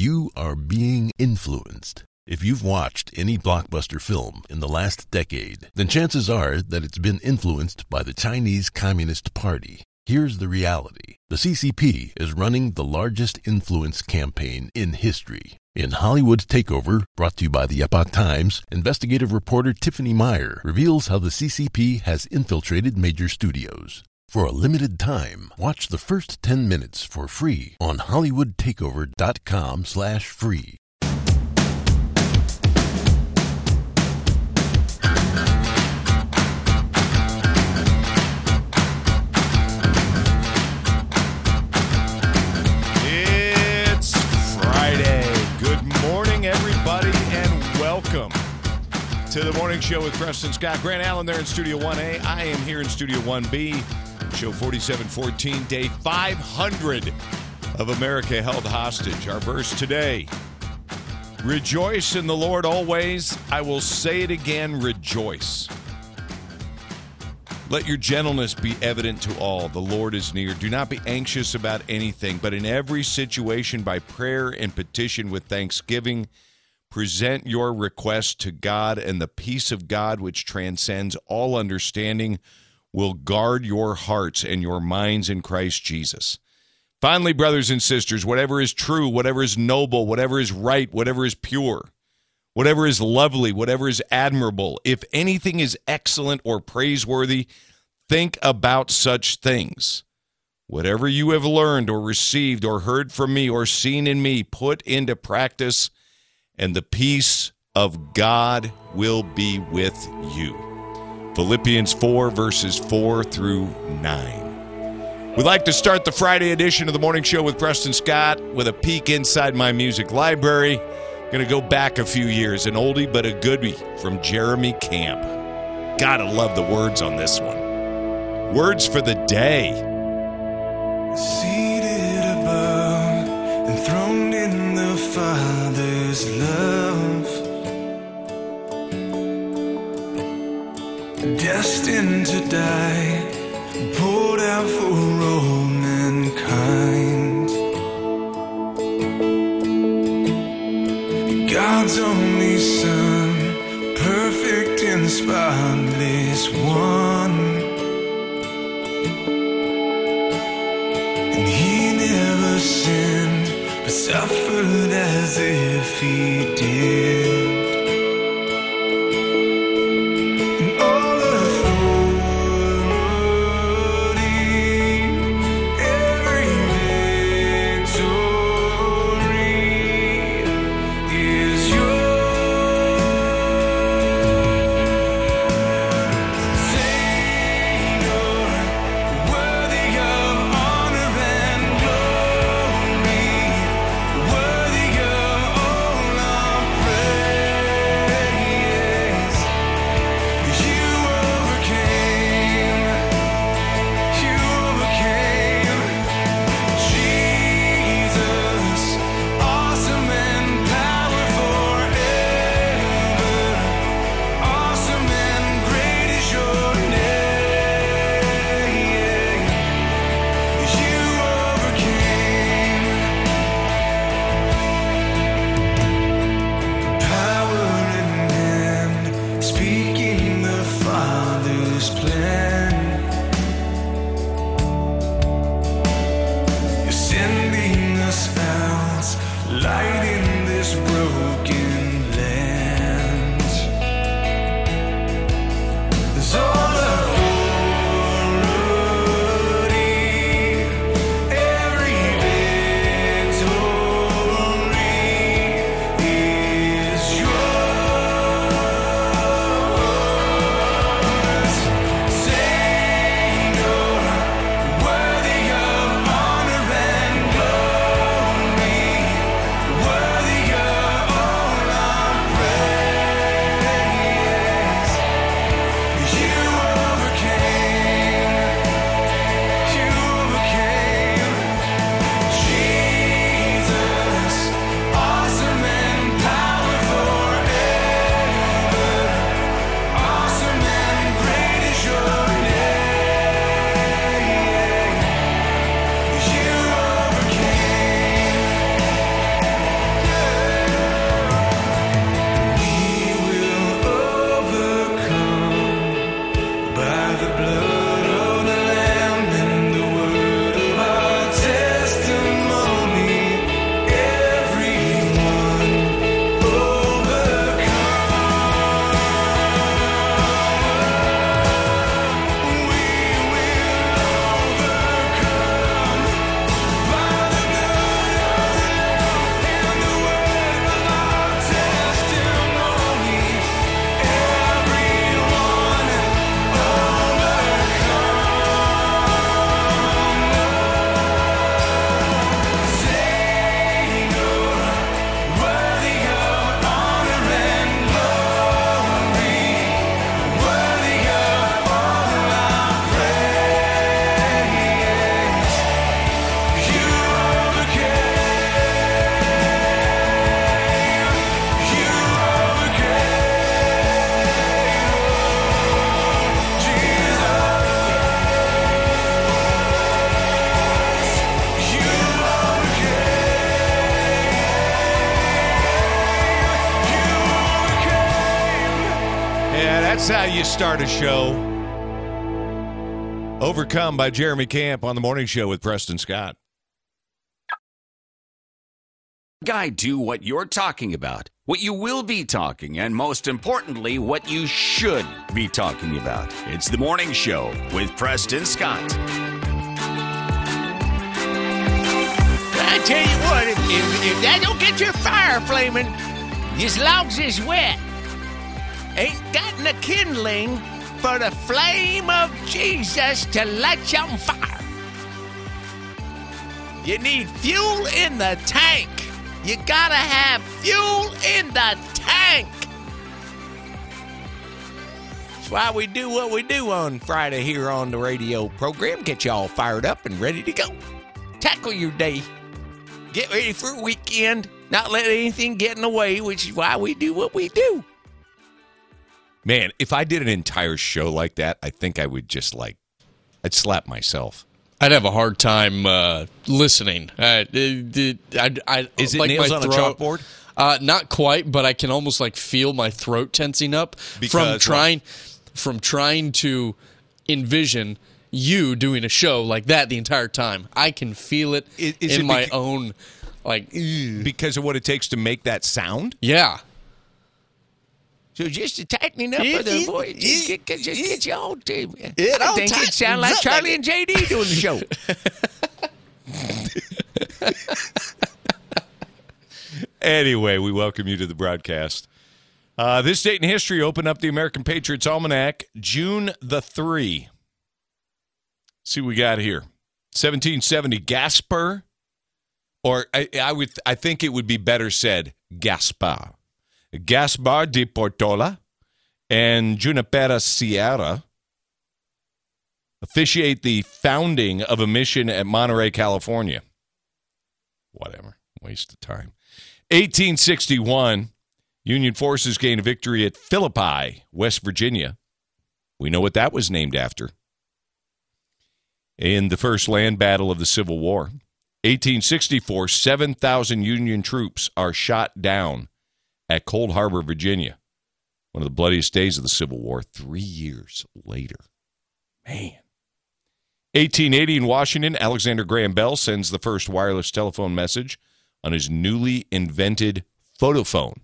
You are being influenced. If you've watched any blockbuster film in the last decade, then chances are that it's been influenced by the Chinese Communist Party. Here's the reality. The CCP is running the largest influence campaign in history. In Hollywood Takeover, brought to you by the Epoch Times, investigative reporter Tiffany Meyer reveals how the CCP has infiltrated major studios. For a limited time, watch the first 10 minutes for free on HollywoodTakeover.com/free. It's Friday. Good morning, everybody, and welcome to the morning show with Preston Scott. Grant Allen there in Studio 1A. I am here in Studio 1B. Show 4714, day 500 of America held hostage. Our verse today, rejoice in the Lord always. I will say it again, rejoice. Let your gentleness be evident to all. The Lord is near. Do not be anxious about anything, but in every situation by prayer and petition with thanksgiving, present your request to God, and the peace of God, which transcends all understanding, will guard your hearts and your minds in Christ Jesus. Finally, brothers and sisters, whatever is true, whatever is noble, whatever is right, whatever is pure, whatever is lovely, whatever is admirable, if anything is excellent or praiseworthy, think about such things. Whatever you have learned or received or heard from me or seen in me, put into practice, and the peace of God will be with you. Philippians 4, verses 4 through 9. We'd like to start the Friday edition of the Morning Show with Preston Scott with a peek inside my music library. Going to go back a few years, an oldie but a goodie from Jeremy Camp. Gotta love the words on this one. Words for the day. Seated above, enthroned in the Father's love, destined to die, poured out for all mankind. God's only Son, perfect and spotless one, and He never sinned, but suffered as if He did. That's how you start a show. Overcome by Jeremy Camp on the morning show with Preston Scott. Guide to what you're talking about, what you will be talking, and most importantly, what you should be talking about. It's the morning show with Preston Scott. I tell you what, if that don't get your fire flaming, as long as it's wet, ain't got no kindling for the flame of Jesus to light you on fire. You need fuel in the tank. You gotta have fuel in the tank. That's why we do what we do on Friday here on the radio program. Get you all fired up and ready to go. Tackle your day. Get ready for a weekend. Not let anything get in the way, which is why we do what we do. Man, if I did an entire show like that, I think I would just I'd slap myself. I'd have a hard time listening. Is it like nails my on throat, a chalkboard? Not quite, but I can almost feel my throat tensing up from trying to envision you doing a show like that the entire time. I can feel it in my own because of what it takes to make that sound. Yeah. So just to tightening up of the voice, just get you all to I think it sounds like Charlie and JD doing the show. Anyway, we welcome you to the broadcast. This date in history, open up the American Patriots Almanac, June the 3. See what we got here. 1770, Gaspar, or I think it would be better said Gaspar. Gaspar de Portola and Junipero Sierra officiate the founding of a mission at Monterey, California. Whatever. Waste of time. 1861, Union forces gain a victory at Philippi, West Virginia. We know what that was named after. In the first land battle of the Civil War. 1864, 7,000 Union troops are shot down at Cold Harbor, Virginia. One of the bloodiest days of the Civil War, 3 years later. Man. 1880 in Washington, Alexander Graham Bell sends the first wireless telephone message on his newly invented photophone.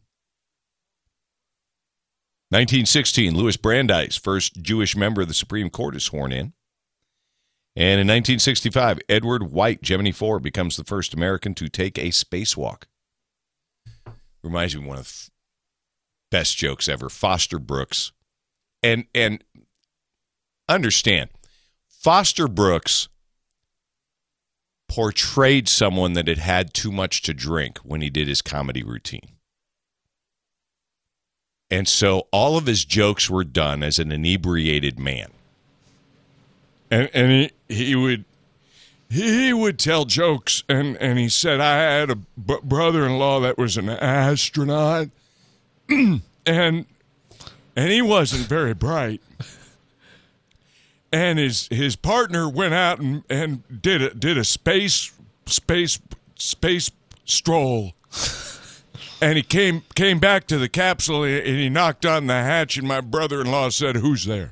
1916, Louis Brandeis, first Jewish member of the Supreme Court, is sworn in. And in 1965, Edward White, Gemini 4, becomes the first American to take a spacewalk. Reminds me of one of the best jokes ever. Foster Brooks. And understand, Foster Brooks portrayed someone that had had too much to drink when he did his comedy routine. And so all of his jokes were done as an inebriated man. And he would tell jokes, and he said, I had a brother-in-law that was an astronaut, and he wasn't very bright. And his partner went out and did a space stroll. And he came back to the capsule, and he knocked on the hatch, and my brother-in-law said, "Who's there?"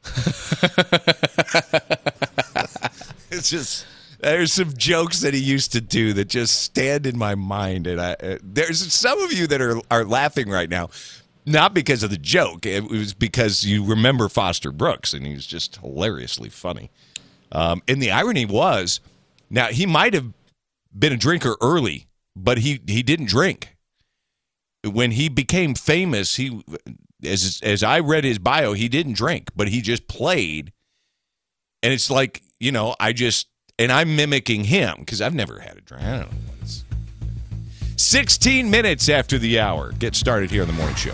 It's just, there's some jokes that he used to do that just stand in my mind, and there's some of you that are laughing right now, not because of the joke. It was because you remember Foster Brooks, and he's just hilariously funny. And the irony was, now he might have been a drinker early, but he didn't drink. When he became famous, as I read his bio, he didn't drink, but he just played. And it's like, and I'm mimicking him because I've never had a drink. I don't know what it's. 16 minutes after the hour. Get started here on the morning show.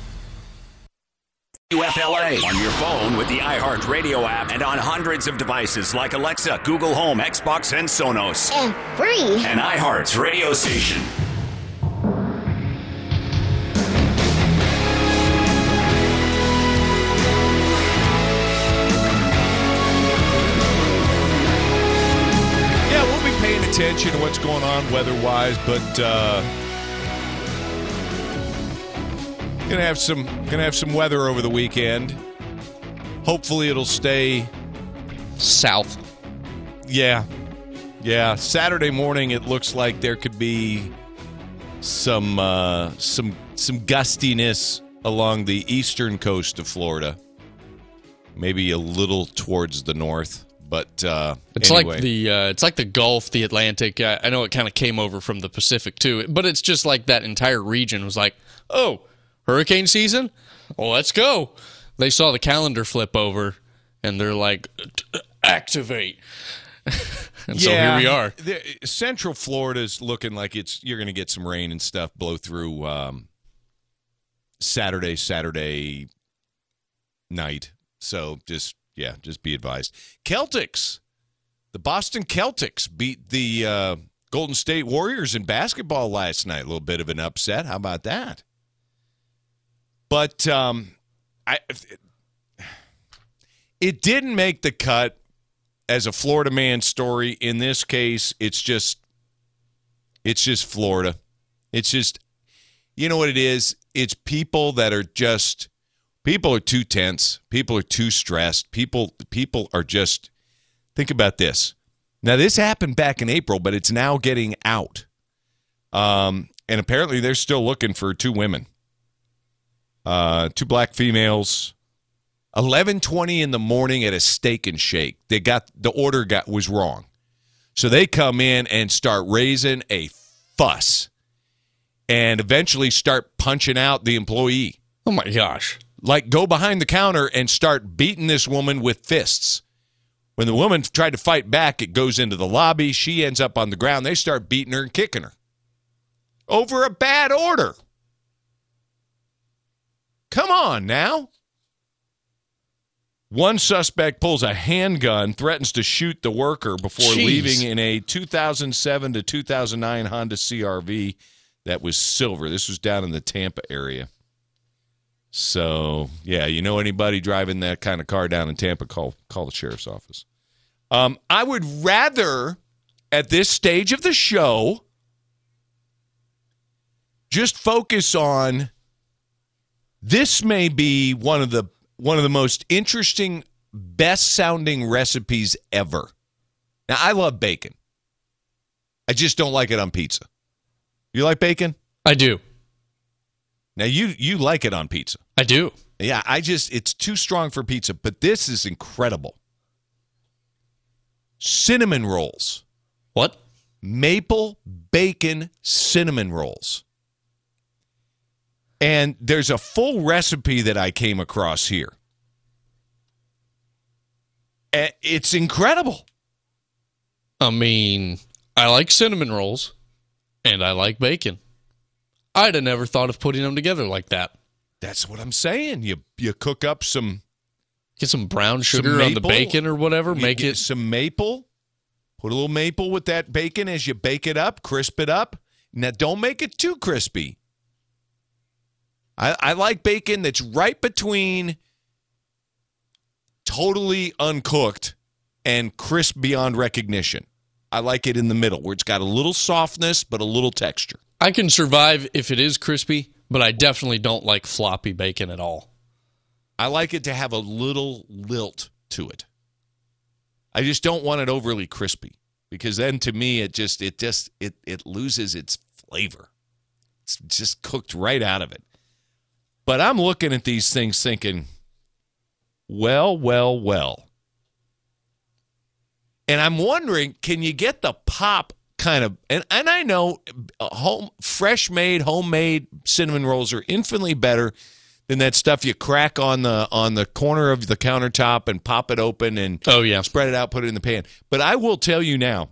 WFLA on your phone with the iHeartRadio app and on hundreds of devices like Alexa, Google Home, Xbox, and Sonos. And free. An iHeart radio station. Attention to what's going on weather-wise, but Gonna have some weather over the weekend. Hopefully it'll stay south. Yeah. Saturday morning it looks like there could be some gustiness along the eastern coast of Florida. Maybe a little towards the north, but it's anyway. It's like the Gulf, the Atlantic. I know it kind of came over from the Pacific too, but it's just like that entire region was like, oh, hurricane season? Well, let's go. They saw the calendar flip over, and they're like, activate. And so here we are. Central Florida's looking like you're going to get some rain and stuff blow through Saturday night. So just be advised. Celtics. The Boston Celtics beat the Golden State Warriors in basketball last night. A little bit of an upset. How about that? But it didn't make the cut as a Florida man story. In this case, it's just Florida. It's just, you know what it is? It's people that are just, people are too tense. People are too stressed. People are just, think about this. Now, this happened back in April, but it's now getting out. And apparently they're still looking for two women. Two black females. 11:20 in the morning at a Steak and Shake. The order was wrong. So they come in and start raising a fuss and eventually start punching out the employee. Oh my gosh. Like go behind the counter and start beating this woman with fists. When the woman tried to fight back, it goes into the lobby. She ends up on the ground. They start beating her and kicking her over a bad order. Come on now. One suspect pulls a handgun, threatens to shoot the worker before leaving in a 2007 to 2009 Honda CR-V that was silver. This was down in the Tampa area. So, yeah, you know anybody driving that kind of car down in Tampa, call the sheriff's office. I would rather, at this stage of the show, just focus on this may be one of the most interesting, best-sounding recipes ever. Now, I love bacon. I just don't like it on pizza. You like bacon? I do. Now, you like it on pizza. I do. Yeah, it's too strong for pizza, but this is incredible. Cinnamon rolls. What? Maple bacon cinnamon rolls. And there's a full recipe that I came across here. It's incredible. I mean, I like cinnamon rolls, and I like bacon. I'd have never thought of putting them together like that. That's what I'm saying. You cook up some... Get some brown sugar on the bacon or whatever. Make it some maple. Put a little maple with that bacon as you bake it up. Crisp it up. Now, don't make it too crispy. I like bacon that's right between totally uncooked and crisp beyond recognition. I like it in the middle where it's got a little softness but a little texture. I can survive if it is crispy, but I definitely don't like floppy bacon at all. I like it to have a little lilt to it. I just don't want it overly crispy because then to me it loses its flavor. It's just cooked right out of it. But I'm looking at these things thinking, well. And I'm wondering, can you get the pop kind of, and I know fresh-made, homemade cinnamon rolls are infinitely better than that stuff you crack on the corner of the countertop and pop it open and spread it out, put it in the pan. But I will tell you now,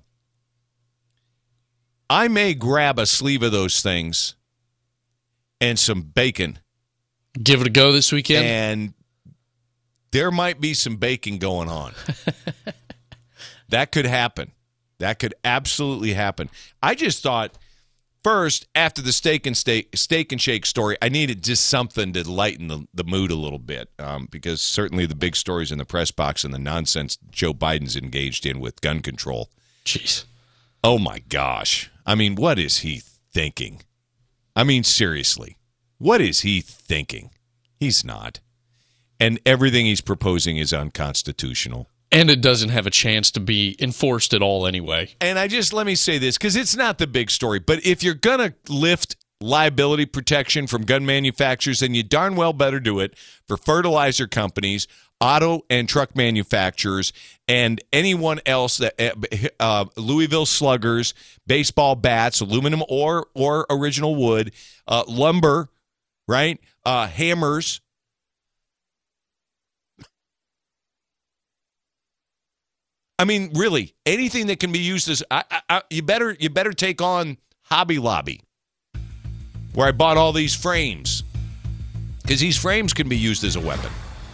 I may grab a sleeve of those things and some bacon. Give it a go this weekend. And there might be some bacon going on. That could happen. That could absolutely happen. I just thought, first, after the Steak and Shake story, I needed just something to lighten the mood a little bit because certainly the big stories in the press box and the nonsense Joe Biden's engaged in with gun control. Jeez. Oh, my gosh. I mean, what is he thinking? I mean, seriously. What is he thinking? He's not. And everything he's proposing is unconstitutional. And it doesn't have a chance to be enforced at all anyway. And let me say this, because it's not the big story, but if you're going to lift liability protection from gun manufacturers, then you darn well better do it for fertilizer companies, auto and truck manufacturers, and anyone else that Louisville Sluggers, baseball bats, aluminum or original wood, lumber, right? Hammers. I mean, really, anything that can be used as you better take on Hobby Lobby, where I bought all these frames, because these frames can be used as a weapon.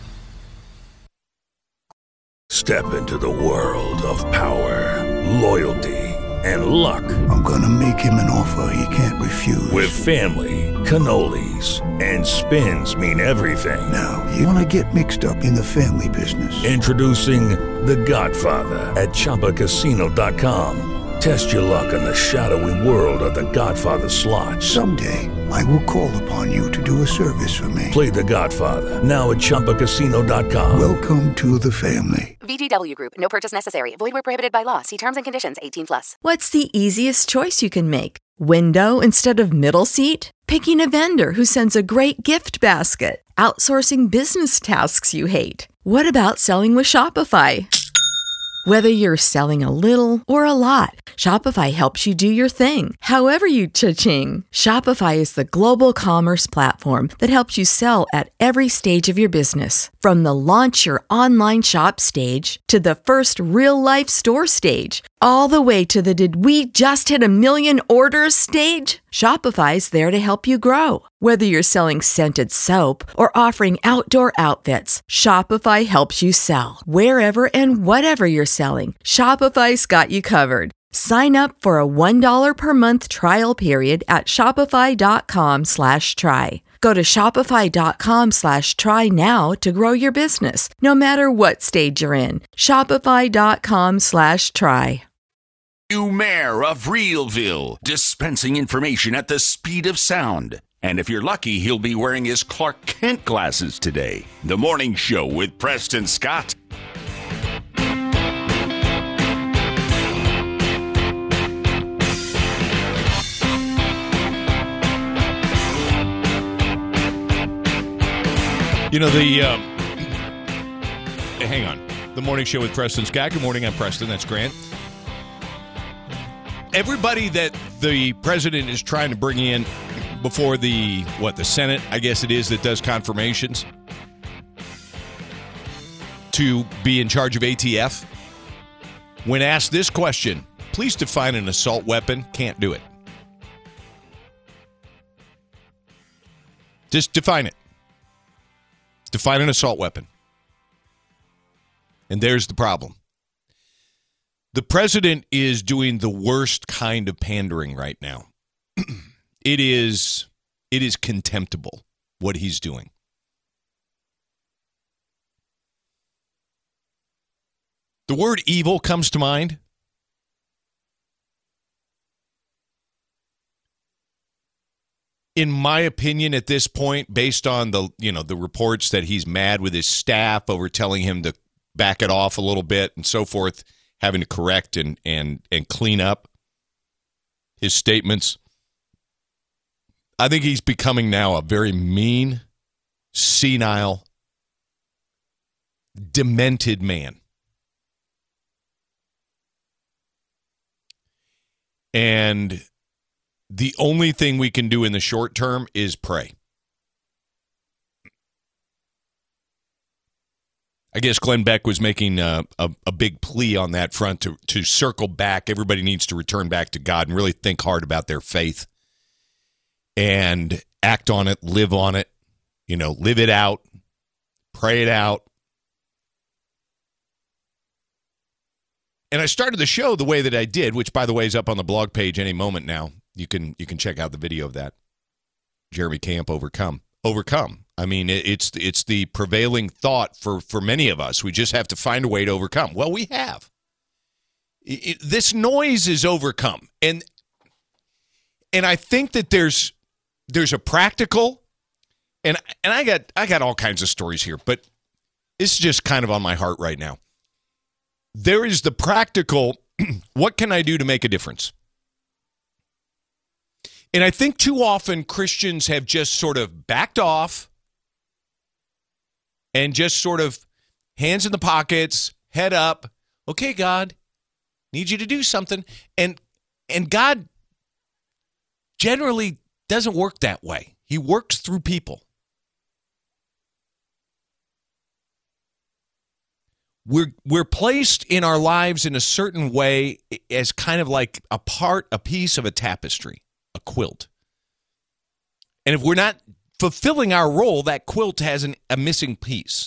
Step into the world of power, loyalty, and luck. I'm gonna make him an offer he can't refuse. With family, cannolis, and spins mean everything. Now, you wanna get mixed up in the family business. Introducing The Godfather at ChumbaCasino.com. Test your luck in the shadowy world of The Godfather slot. Someday, I will call upon you to do a service for me. Play The Godfather, now at ChumbaCasino.com. Welcome to the family. VGW Group. No purchase necessary. Void where prohibited by law. See terms and conditions. 18+. What's the easiest choice you can make? Window instead of middle seat? Picking a vendor who sends a great gift basket? Outsourcing business tasks you hate? What about selling with Shopify? Whether you're selling a little or a lot, Shopify helps you do your thing, however you cha-ching. Shopify is the global commerce platform that helps you sell at every stage of your business. From the launch your online shop stage to the first real-life store stage, all the way to the did we just hit 1 million orders stage? Shopify's there to help you grow. Whether you're selling scented soap or offering outdoor outfits, Shopify helps you sell. Wherever and whatever you're selling, Shopify's got you covered. Sign up for a $1 per month trial period at shopify.com/try. Go to shopify.com/try now to grow your business, no matter what stage you're in. Shopify.com/try. New mayor of Reelville, dispensing information at the speed of sound. And if you're lucky, he'll be wearing his Clark Kent glasses today. The Morning Show with Preston Scott. You know, hang on. The Morning Show with Preston Scott. Good morning, I'm Preston. That's Grant. Everybody that the president is trying to bring in before the Senate, I guess it is, that does confirmations to be in charge of ATF, when asked this question, please define an assault weapon, can't do it. Just define it. Define an assault weapon. And there's the problem. The president is doing the worst kind of pandering right now. It is contemptible what he's doing. The word evil comes to mind. In my opinion, at this point, based on the reports that he's mad with his staff over telling him to back it off a little bit and so forth, having to correct and clean up his statements, I think he's becoming now a very mean, senile, demented man. And the only thing we can do in the short term is pray. I guess Glenn Beck was making a big plea on that front to circle back. Everybody needs to return back to God and really think hard about their faith and act on it, live on it, live it out, pray it out. And I started the show the way that I did, which, by the way, is up on the blog page any moment now. You can check out the video of that. Jeremy Camp, Overcome. I mean, it's the prevailing thought for many of us. We just have to find a way to overcome. Well, we have. This noise is overcome. And I think that there's a practical And I got all kinds of stories here, but this is just kind of on my heart right now. There is the practical, what can I do to make a difference? And I think too often Christians have just sort of backed off and just sort of hands in the pockets, head up. Okay, God, need you to do something. And God generally doesn't work that way. He works through people. We're placed in our lives in a certain way as kind of like a piece of a tapestry, a quilt. And if we're not fulfilling our role, that quilt has a missing piece.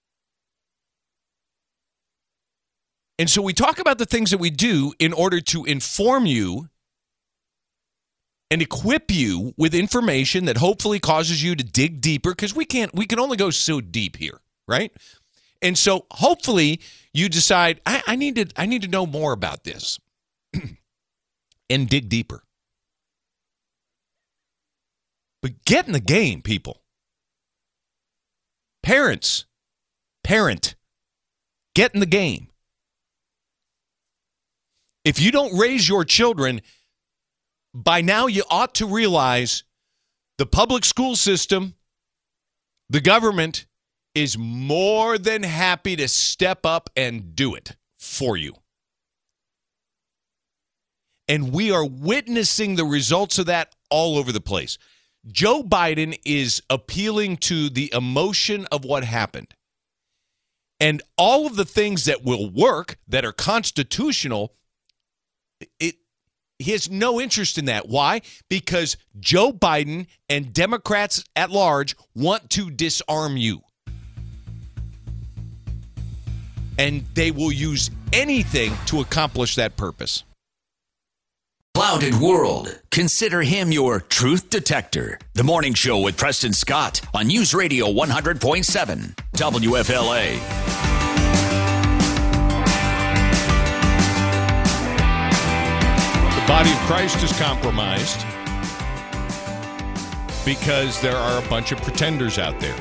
And so we talk about the things that we do in order to inform you and equip you with information that hopefully causes you to dig deeper, because we can only go so deep here, right? And so hopefully you decide, I need to know more about this and dig deeper. But get in the game, people. Parent, get in the game. If you don't raise your children, by now you ought to realize the public school system, the government, is more than happy to step up and do it for you. And we are witnessing the results of that all over the place. Joe Biden is appealing to the emotion of what happened. And all of the things that will work, that are constitutional, he has no interest in that. Why? Because Joe Biden and Democrats at large want to disarm you. And they will use anything to accomplish that purpose. Clouded World. Consider him your truth detector. The Morning Show with Preston Scott on News Radio 100.7 WFLA. The body of Christ is compromised because there are a bunch of pretenders out there.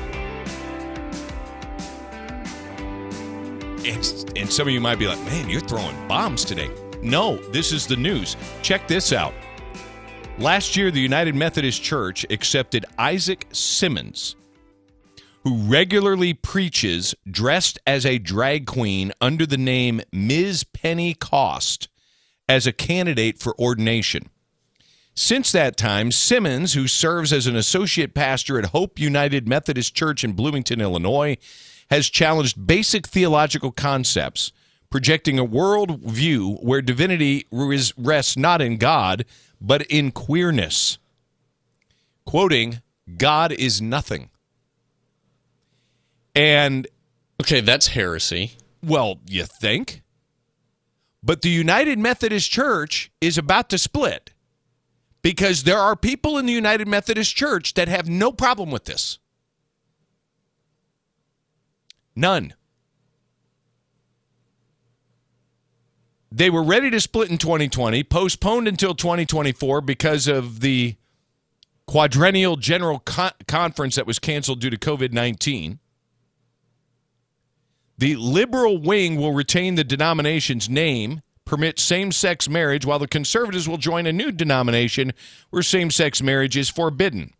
And some of you might be like, man, you're throwing bombs today. No, this is the news. Check this out. Last year, the United Methodist Church accepted Isaac Simmons, who regularly preaches dressed as a drag queen under the name Ms. Penny Cost, as a candidate for ordination. Since that time, Simmons, who serves as an associate pastor at Hope United Methodist Church in Bloomington, Illinois, has challenged basic theological concepts, projecting a world view where divinity rests not in God, but in queerness. Quoting, God is nothing. And okay, that's heresy. Well, you think? But the United Methodist Church is about to split because there are people in the United Methodist Church that have no problem with this. None. They were ready to split in 2020, postponed until 2024 because of the quadrennial general conference that was canceled due to COVID-19. The liberal wing will retain the denomination's name, permit same-sex marriage, while the conservatives will join a new denomination where same-sex marriage is forbidden.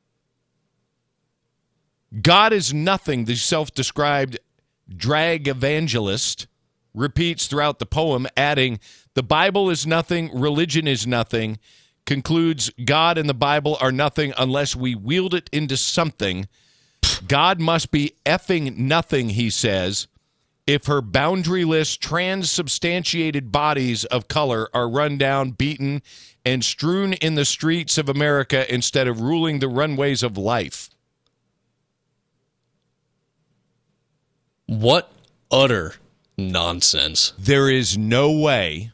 God is nothing, the self-described drag evangelist repeats throughout the poem, adding, the Bible is nothing, religion is nothing, concludes God and the Bible are nothing unless we wield it into something. God must be effing nothing, he says, if her boundaryless, transubstantiated bodies of color are run down, beaten, and strewn in the streets of America instead of ruling the runways of life. What utter nonsense. There is no way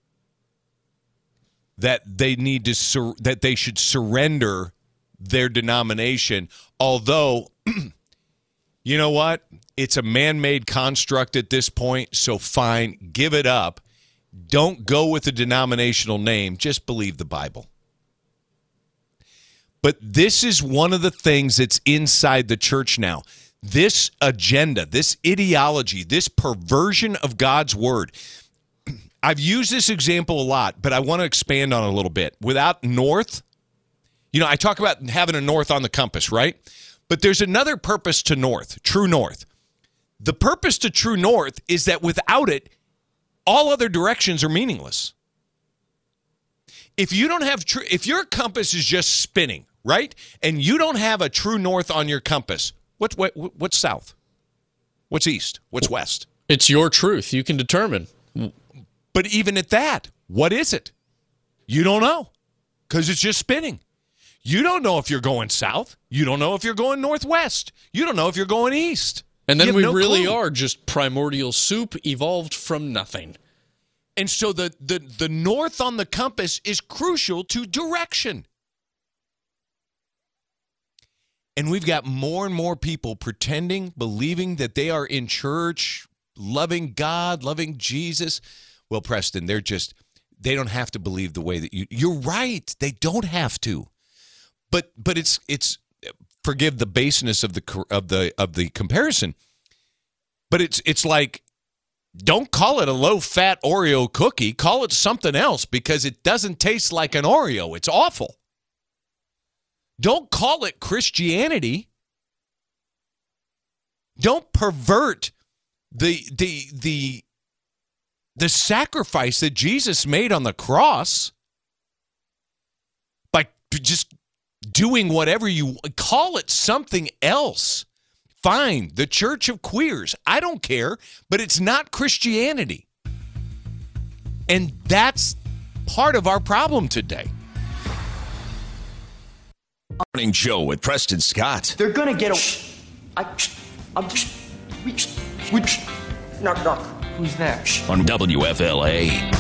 that they need to that they should surrender their denomination, although you know what? It's a man-made construct at this point, so fine, give it up. Don't go with a denominational name, just believe the Bible. But this is one of the things that's inside the church now. This agenda, this ideology, this perversion of God's word. I've used this example a lot, but I want to expand on it a little bit. Without north, I talk about having a north on the compass, right? But there's another purpose to north, true north. The purpose to true north is that without it, all other directions are meaningless. If you don't have if your compass is just spinning, right? And you don't have a true north on your compass, what's south? What's east? What's west? It's your truth. You can determine. But even at that, what is it? You don't know because it's just spinning. You don't know if you're going south. You don't know if you're going northwest. You don't know if you're going east. And then we really are just primordial soup evolved from nothing. And so the north on the compass is crucial to direction. And we've got more and more people pretending, believing that they are in church, loving God, loving Jesus. Well, Preston, they don't have to believe the way that you're right. They don't have to. But it's forgive the baseness of the comparison. But it's like, don't call it a low-fat Oreo cookie. Call it something else because it doesn't taste like an Oreo. It's awful. Don't call it Christianity. Don't pervert the sacrifice that Jesus made on the cross by just doing whatever you call it something else. Fine, the Church of Queers. I don't care, but it's not Christianity. And that's part of our problem today. Morning Show with Preston Scott. They're going to get knock, knock. Who's there? On WFLA.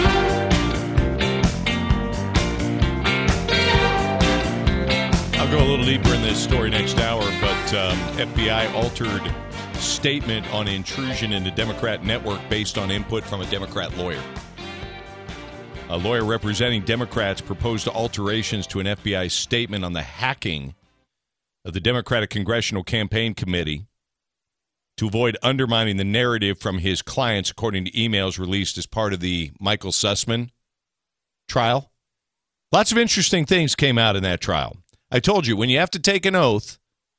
I'll go a little deeper in this story next hour, but FBI altered statement on intrusion into Democrat network based on input from a Democrat lawyer. A lawyer representing Democrats proposed alterations to an FBI statement on the hacking of the Democratic Congressional Campaign Committee to avoid undermining the narrative from his clients, according to emails released as part of the Michael Sussman trial. Lots of interesting things came out in that trial. I told you, when you have to take an oath,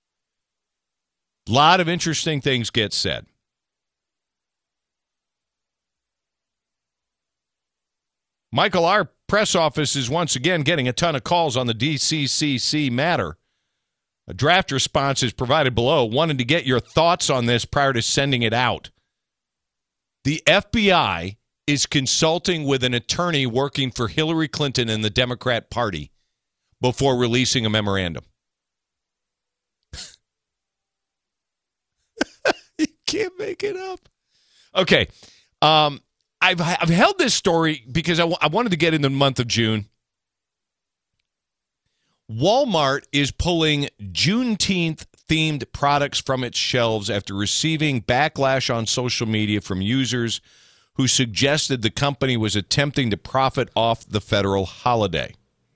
a lot of interesting things get said. Michael, our press office is once again getting a ton of calls on the DCCC matter. A draft response is provided below. Wanted to get your thoughts on this prior to sending it out. The FBI is consulting with an attorney working for Hillary Clinton and the Democrat Party before releasing a memorandum. You can't make it up. Okay. I've held this story because I wanted to get in the month of June. Walmart is pulling Juneteenth-themed products from its shelves after receiving backlash on social media from users who suggested the company was attempting to profit off the federal holiday.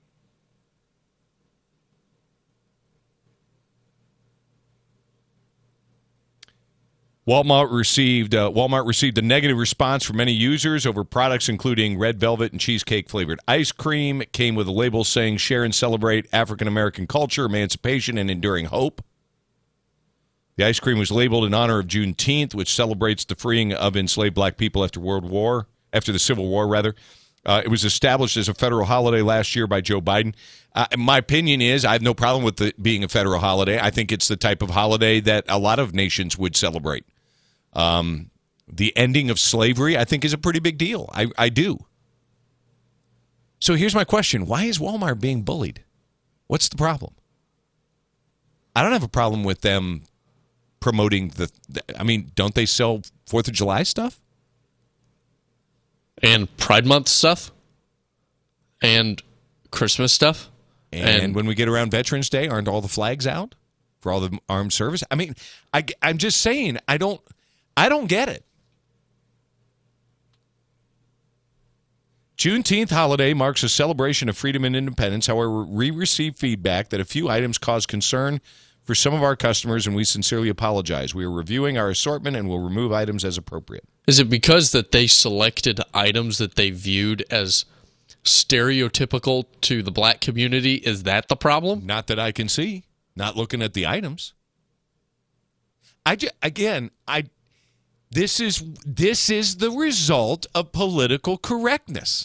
Walmart received a negative response from many users over products including red velvet and cheesecake flavored ice cream. It came with a label saying share and celebrate African American culture, emancipation, and enduring hope. The ice cream was labeled in honor of Juneteenth, which celebrates the freeing of enslaved black people after the Civil War. It was established as a federal holiday last year by Joe Biden. My opinion is I have no problem with it being a federal holiday. I think it's the type of holiday that a lot of nations would celebrate. The ending of slavery, I think, is a pretty big deal. I do. So here's my question. Why is Walmart being bullied? What's the problem? I don't have a problem with them promoting don't they sell 4th of July stuff? And Pride Month stuff? And Christmas stuff? And when we get around Veterans Day, aren't all the flags out for all the armed service? I mean, I'm just saying, I don't get it. Juneteenth holiday marks a celebration of freedom and independence. However, we received feedback that a few items cause concern for some of our customers, and we sincerely apologize. We are reviewing our assortment and will remove items as appropriate. Is it because that they selected items that they viewed as stereotypical to the black community? Is that the problem? Not that I can see. Not looking at the items. This is the result of political correctness.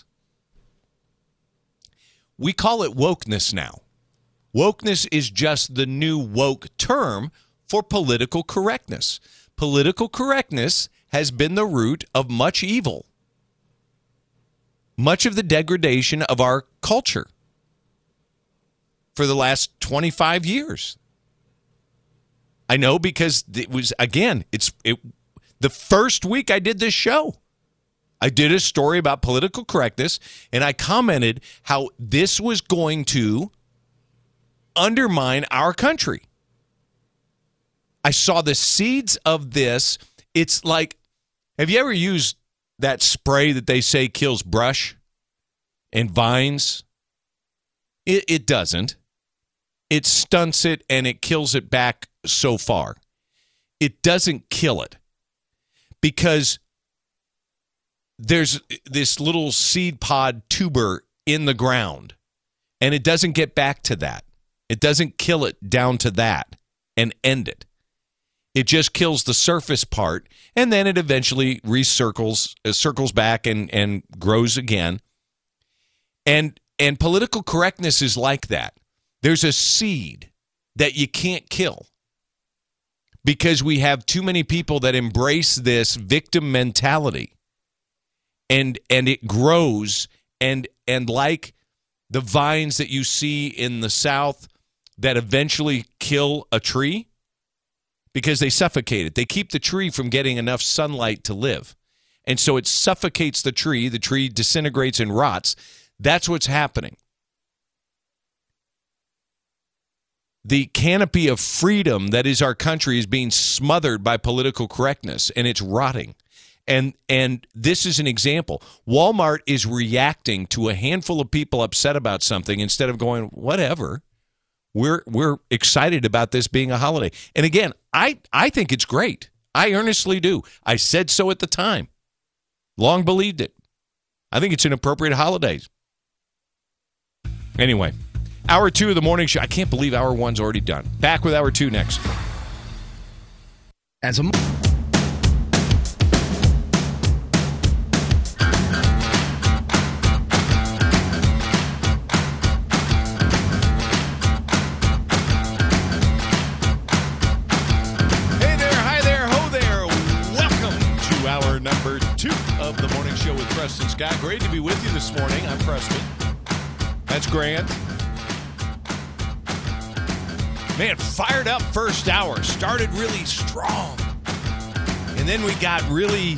We call it wokeness now. Wokeness is just the new woke term for political correctness. Political correctness has been the root of much evil, much of the degradation of our culture for the last 25 years. I know because it was, again, the first week I did this show, I did a story about political correctness, and I commented how this was going to undermine our country. I saw the seeds of this. It's like, have you ever used that spray that they say kills brush and vines? It doesn't. It stunts it and it kills it back so far. It doesn't kill it because there's this little seed pod tuber in the ground and it doesn't get back to that. It doesn't kill it down to that and end it. It just kills the surface part, and then it eventually circles back and grows again. And political correctness is like that. There's a seed that you can't kill because we have too many people that embrace this victim mentality, and it grows and like the vines that you see in the South that eventually kill a tree because they suffocate it. They keep the tree from getting enough sunlight to live. And so it suffocates the tree disintegrates and rots. That's what's happening. The canopy of freedom that is our country is being smothered by political correctness, and it's rotting. And this is an example. Walmart is reacting to a handful of people upset about something instead of going, whatever. We're excited about this being a holiday. And again, I think it's great. I earnestly do. I said so at the time. Long believed it. I think it's an appropriate holiday. Anyway, hour 2 of the morning show. I can't believe hour 1's already done. Back with hour 2 next. As a number 2 of the morning show with Preston Scott. Great to be with you this morning. I'm Preston. That's Grant. Man, fired up first hour. Started really strong. And then we got really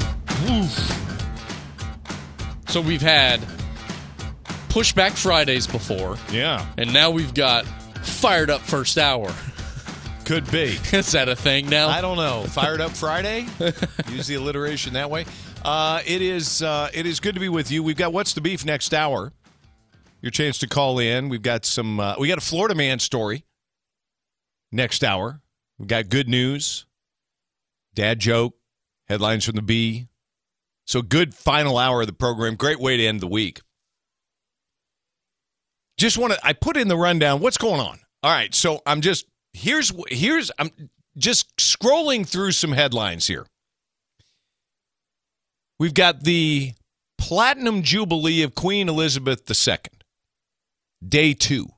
So we've had Pushback Fridays before. Yeah. And now we've got fired up first hour. Could be. Is that a thing now? I don't know. Fired Up Friday? Use the alliteration that way. It is good to be with you. We've got What's the Beef next hour. Your chance to call in. We've got we got a Florida man story next hour. We've got good news, dad joke, headlines from the Bee. So good final hour of the program. Great way to end the week. I put in the rundown. What's going on? All right. So I'm just scrolling through some headlines here. We've got the Platinum Jubilee of Queen Elizabeth II, day 2.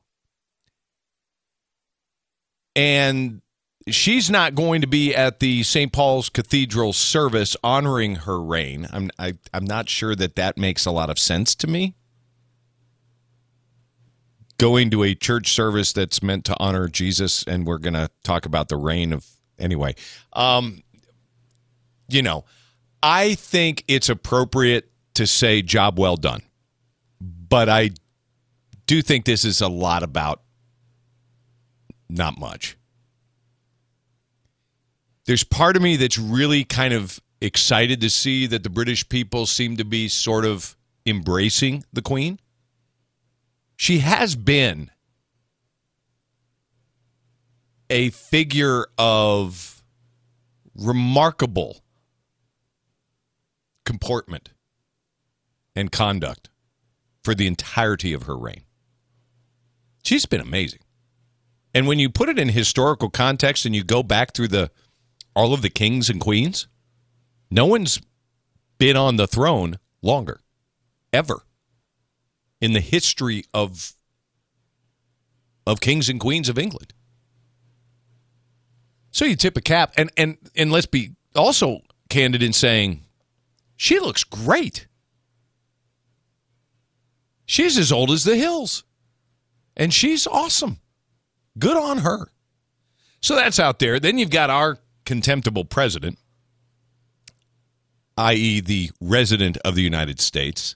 And she's not going to be at the St. Paul's Cathedral service honoring her reign. I'm not sure that makes a lot of sense to me. Going to a church service that's meant to honor Jesus, and we're going to talk about the reign of... Anyway, I think it's appropriate to say job well done. But I do think this is a lot about not much. There's part of me that's really kind of excited to see that the British people seem to be sort of embracing the Queen. She has been a figure of remarkable comportment and conduct for the entirety of her reign. She's been amazing. And when you put it in historical context and you go back through all of the kings and queens, no one's been on the throne longer, ever, in the history of kings and queens of England. So you tip a cap, and let's be also candid in saying she looks great. She's as old as the hills, and she's awesome. Good on her. So that's out there. Then you've got our contemptible president, i.e. the resident of the United States,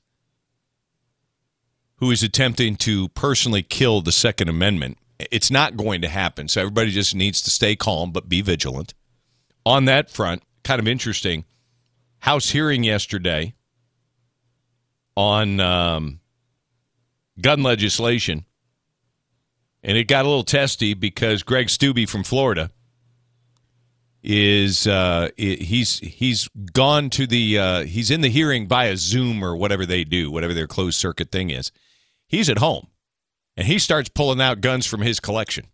who is attempting to personally kill the Second Amendment. It's not going to happen, so everybody just needs to stay calm but be vigilant. On that front, kind of interesting, House hearing yesterday on gun legislation, and it got a little testy because Greg Steube from Florida is he's gone to the he's in the hearing via Zoom or whatever they do, whatever their closed circuit thing is. He's at home, and he starts pulling out guns from his collection.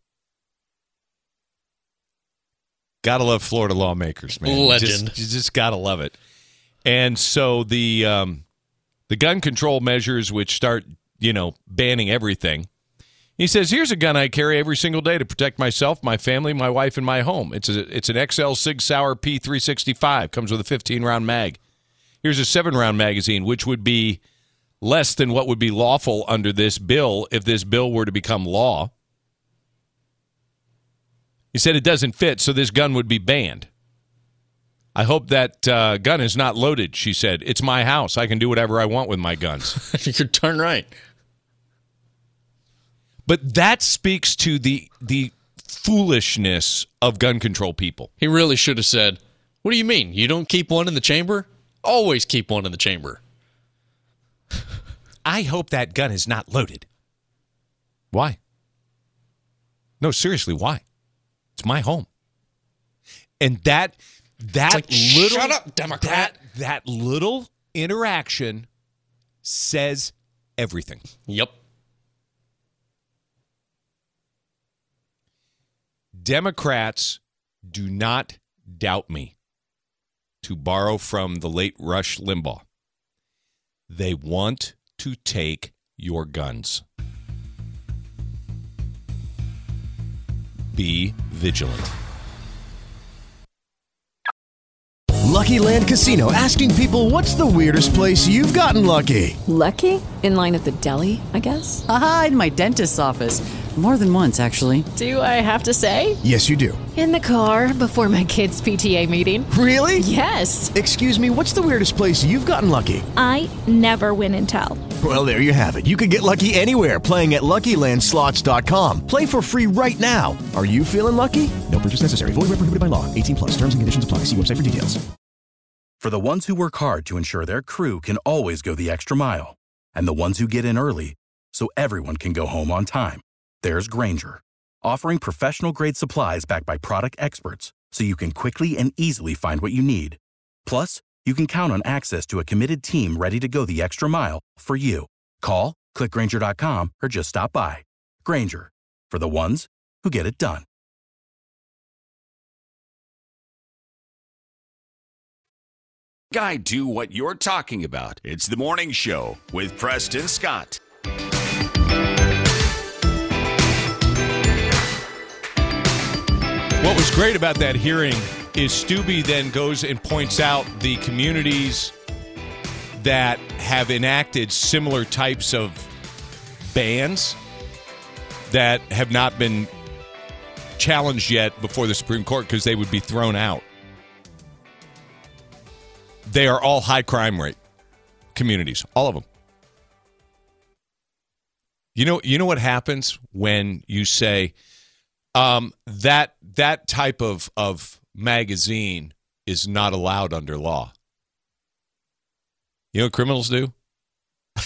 Gotta love Florida lawmakers, man. Legend. You just gotta love it. And so the gun control measures, which start banning everything. He says, here's a gun I carry every single day to protect myself, my family, my wife, and my home. It's an XL Sig Sauer P365. Comes with a 15-round mag. Here's a 7-round magazine, which would be less than what would be lawful under this bill if this bill were to become law. He said it doesn't fit, so this gun would be banned. I hope that gun is not loaded, she said. It's my house. I can do whatever I want with my guns. You're darn right. But that speaks to the foolishness of gun control people. He really should have said, what do you mean? You don't keep one in the chamber? Always keep one in the chamber. I hope that gun is not loaded. Why? No, seriously, why? It's my home. And that little shut up, Democrat. That little interaction says everything. Yep. Democrats do not doubt me, to borrow from the late Rush Limbaugh. They want to take your guns. Be vigilant. Lucky Land Casino, asking people, what's the weirdest place you've gotten lucky? Lucky? In line at the deli, I guess? Aha, in my dentist's office. More than once, actually. Do I have to say? Yes, you do. In the car before my kids' PTA meeting. Really? Yes. Excuse me, what's the weirdest place you've gotten lucky? I never win and tell. Well, there you have it. You can get lucky anywhere, playing at LuckyLandSlots.com. Play for free right now. Are you feeling lucky? No purchase necessary. Void where prohibited by law. 18+. Terms and conditions apply. See website for details. For the ones who work hard to ensure their crew can always go the extra mile, and the ones who get in early so everyone can go home on time, there's Grainger, offering professional-grade supplies backed by product experts so you can quickly and easily find what you need. Plus, you can count on access to a committed team ready to go the extra mile for you. Call, click Grainger.com, or just stop by. Grainger, for the ones who get it done. Guide to what you're talking about. It's the Morning Show with Preston Scott. What was great about that hearing is Steube then goes and points out the communities that have enacted similar types of bans that have not been challenged yet before the Supreme Court because they would be thrown out. They are all high crime rate communities, all of them. You know what happens when you say that type of magazine is not allowed under law? You know what criminals do?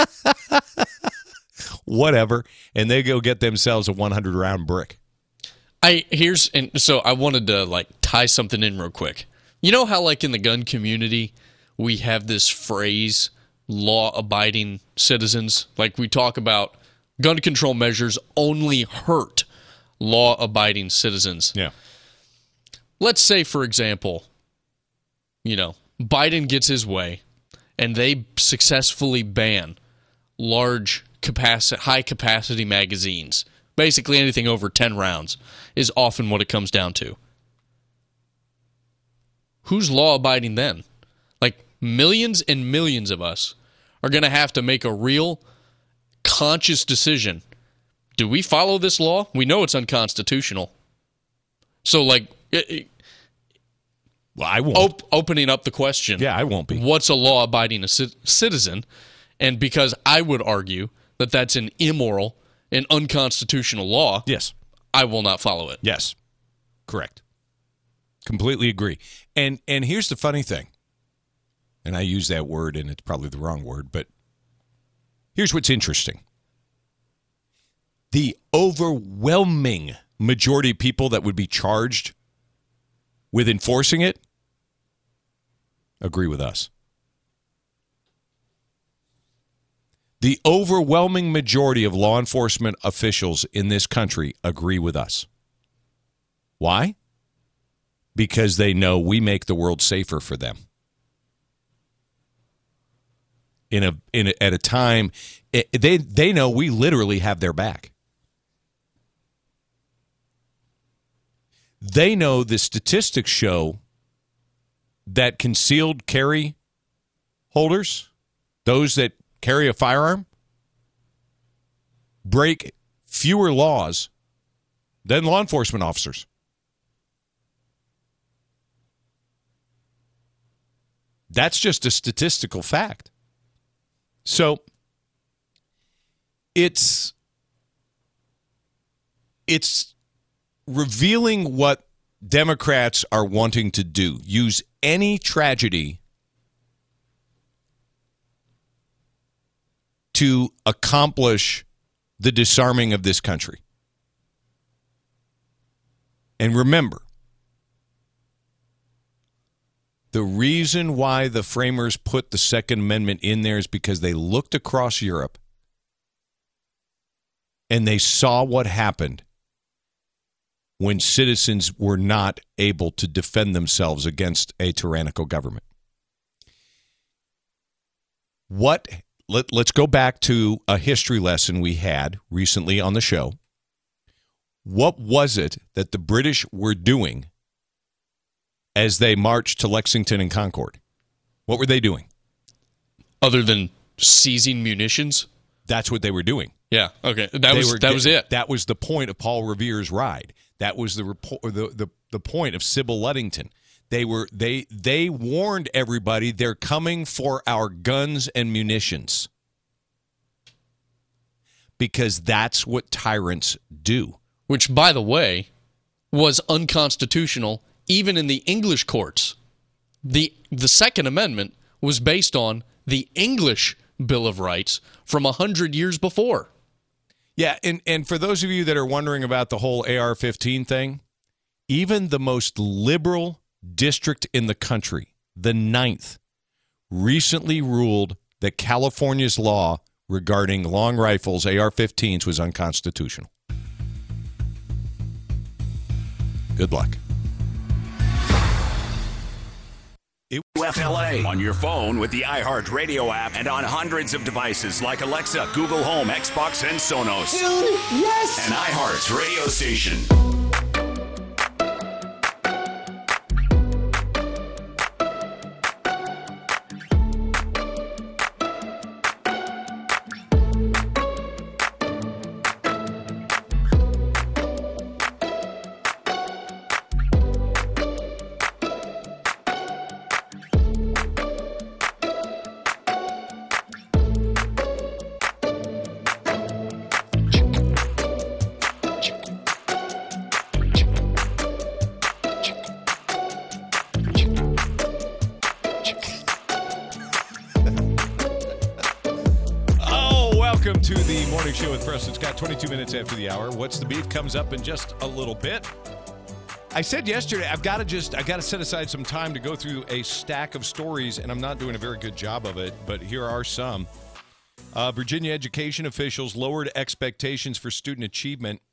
Whatever. And they go get themselves a 100-round brick. So I wanted to tie something in real quick. You know how in the gun community we have this phrase, law-abiding citizens? We talk about gun control measures only hurt law-abiding citizens. Yeah. Let's say, for example, Biden gets his way and they successfully ban high-capacity magazines. Basically anything over 10 rounds is often what it comes down to. Who's law-abiding then? Millions and millions of us are going to have to make a real conscious decision. Do we follow this law? We know it's unconstitutional. So, I won't. Opening up the question. Yeah, I won't be. What's a law-abiding citizen? And because I would argue that that's an immoral and unconstitutional law, yes, I will not follow it. Yes, correct. Completely agree. And here's the funny thing, and I use that word, and it's probably the wrong word, but here's what's interesting. The overwhelming majority of people that would be charged with enforcing it agree with us. The overwhelming majority of law enforcement officials in this country agree with us. Why? Because they know we make the world safer for them. At a time, they know we literally have their back. They know the statistics show that concealed carry holders, those that carry a firearm, break fewer laws than law enforcement officers. That's just a statistical fact. So it's revealing what Democrats are wanting to do. Use any tragedy to accomplish the disarming of this country. And remember, the reason why the framers put the Second Amendment in there is because they looked across Europe and they saw what happened when citizens were not able to defend themselves against a tyrannical government. Let's go back to a history lesson we had recently on the show. What was it that the British were doing as they marched to Lexington and Concord? What were they doing? Other than seizing munitions? That's what they were doing. Yeah, okay. That was it. That was the point of Paul Revere's ride. That was the point of Sybil Ludington. They warned everybody they're coming for our guns and munitions. Because that's what tyrants do. Which, by the way, was unconstitutional even in the English courts. The Second Amendment was based on the English Bill of Rights from 100 years before. Yeah, and for those of you that are wondering about the whole AR-15 thing, even the most liberal district in the country, the 9th, recently ruled that California's law regarding long rifles, AR-15s, was unconstitutional. Good luck. UFLA on your phone with the iHeartRadio app and on hundreds of devices like Alexa, Google Home, Xbox, and Sonos. Dude, yes! An iHeart radio station. to the morning show with Preston Scott, 22 minutes after the hour. What's the Beef comes up in just a little bit. I said yesterday, I've got to set aside some time to go through a stack of stories, and I'm not doing a very good job of it, but here are some. Virginia education officials lowered expectations for student achievement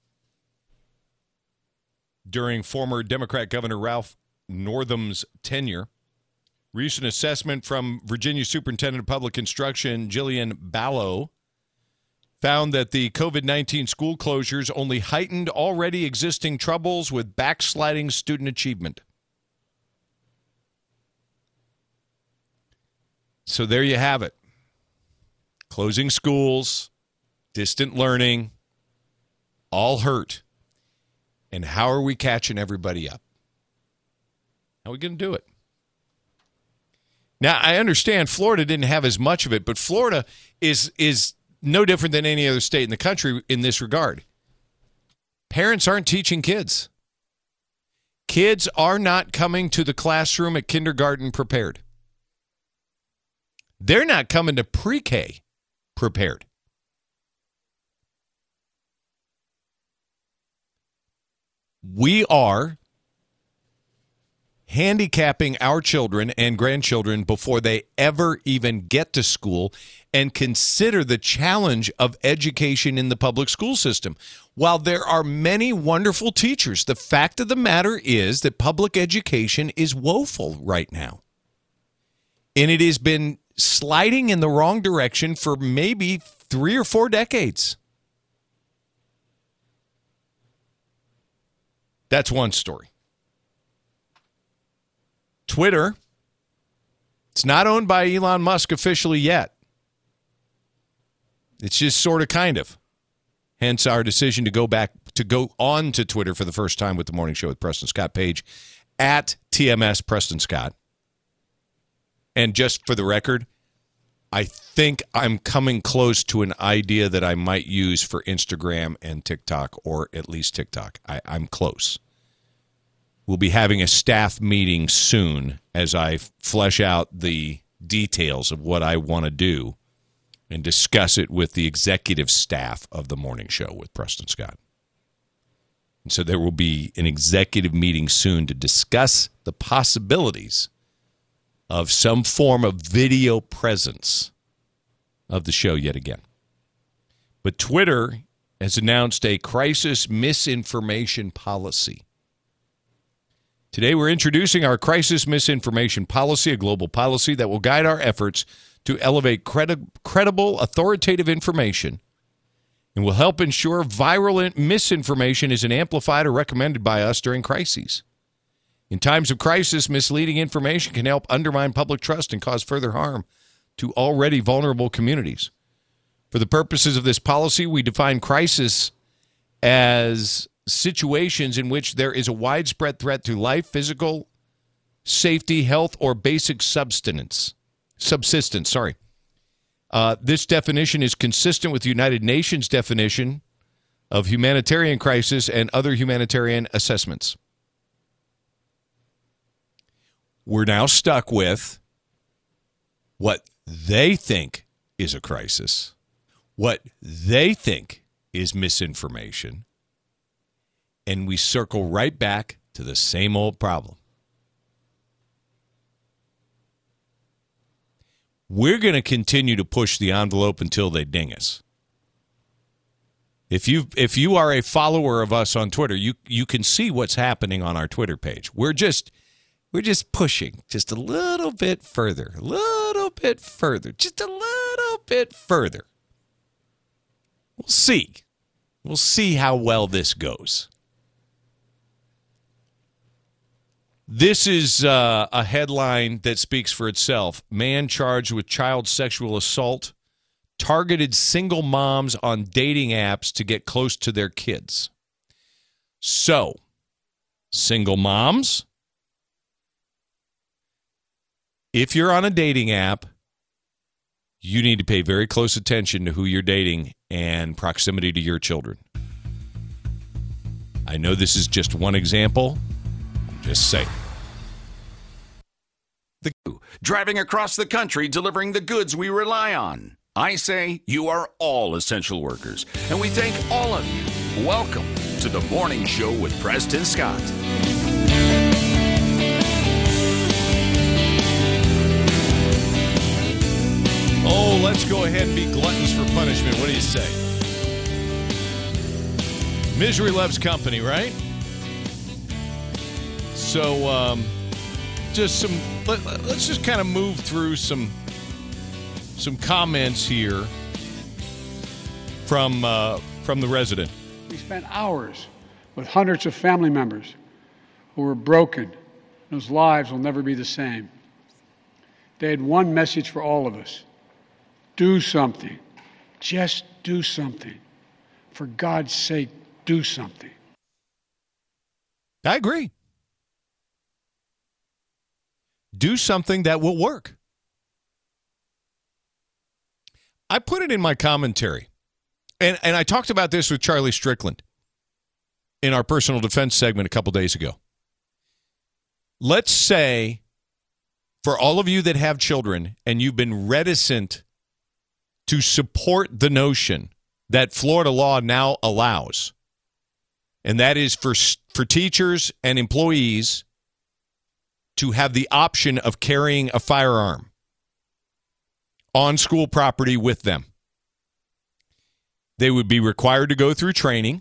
during former Democrat Governor Ralph Northam's tenure. Recent assessment from Virginia Superintendent of Public Instruction Jillian Ballow found that the COVID-19 school closures only heightened already existing troubles with backsliding student achievement. So there you have it. Closing schools, distant learning, all hurt. And how are we catching everybody up? How are we going to do it? Now, I understand Florida didn't have as much of it, but Florida is no different than any other state in the country in this regard. Parents aren't teaching kids. Kids are not coming to the classroom at kindergarten prepared. They're not coming to pre-K prepared. We are handicapping our children and grandchildren before they ever even get to school and consider the challenge of education in the public school system. While there are many wonderful teachers, the fact of the matter is that public education is woeful right now. And it has been sliding in the wrong direction for maybe 3 or 4 decades. That's one story. Twitter, it's not owned by Elon Musk officially yet. It's just sort of kind of. Hence our decision to go on to Twitter for the first time with the Morning Show with Preston Scott page at TMS Preston Scott. And just for the record, I think I'm coming close to an idea that I might use for Instagram and TikTok, or at least TikTok. I'm close. We'll be having a staff meeting soon as I flesh out the details of what I want to do and discuss it with the executive staff of the morning show with Preston Scott. And so there will be an executive meeting soon to discuss the possibilities of some form of video presence of the show yet again. But Twitter has announced a crisis misinformation policy. Today, we're introducing our crisis misinformation policy, a global policy that will guide our efforts to elevate credible, authoritative information and will help ensure viral misinformation isn't amplified or recommended by us during crises. In times of crisis, misleading information can help undermine public trust and cause further harm to already vulnerable communities. For the purposes of this policy, we define crisis as situations in which there is a widespread threat to life, physical safety, health, or basic subsistence. This definition is consistent with the United Nations definition of humanitarian crisis and other humanitarian assessments. We're now stuck with what they think is a crisis, what they think is misinformation, and we circle right back to the same old problem. We're going to continue to push the envelope until they ding us. If you are a follower of us on Twitter, you can see what's happening on our Twitter page. We're just pushing just a little bit further, just a little bit further. We'll see how well this goes. This is a headline that speaks for itself. Man charged with child sexual assault targeted single moms on dating apps to get close to their kids. So, single moms, if you're on a dating app, you need to pay very close attention to who you're dating and proximity to your children. I know this is just one example. Just say. Driving across the country delivering the goods we rely on. I say you are all essential workers, and we thank all of you. Welcome to the Morning Show with Preston Scott. Oh, let's go ahead and be gluttons for punishment. What do you say? Misery loves company, right? So, let's just kind of move through some comments here from the resident. We spent hours with hundreds of family members who were broken, whose lives will never be the same. They had one message for all of us. Do something. Just do something. For God's sake, do something. I agree. Do something that will work. I put it in my commentary, and I talked about this with Charlie Strickland in our personal defense segment a couple days ago. Let's say, for all of you that have children and you've been reticent to support the notion that Florida law now allows, and that is for teachers and employees to have the option of carrying a firearm on school property with them. They would be required to go through training.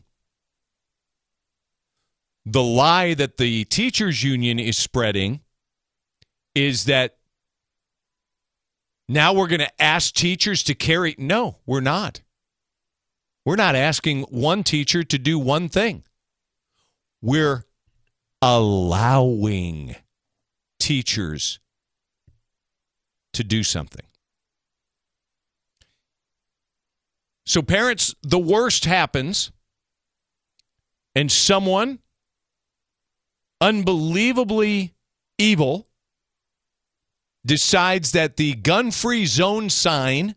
The lie that the teachers union is spreading is that now we're going to ask teachers to carry. No, we're not. We're not asking one teacher to do one thing. We're allowing teachers to do something. So parents, the worst happens, and someone unbelievably evil decides that the gun-free zone sign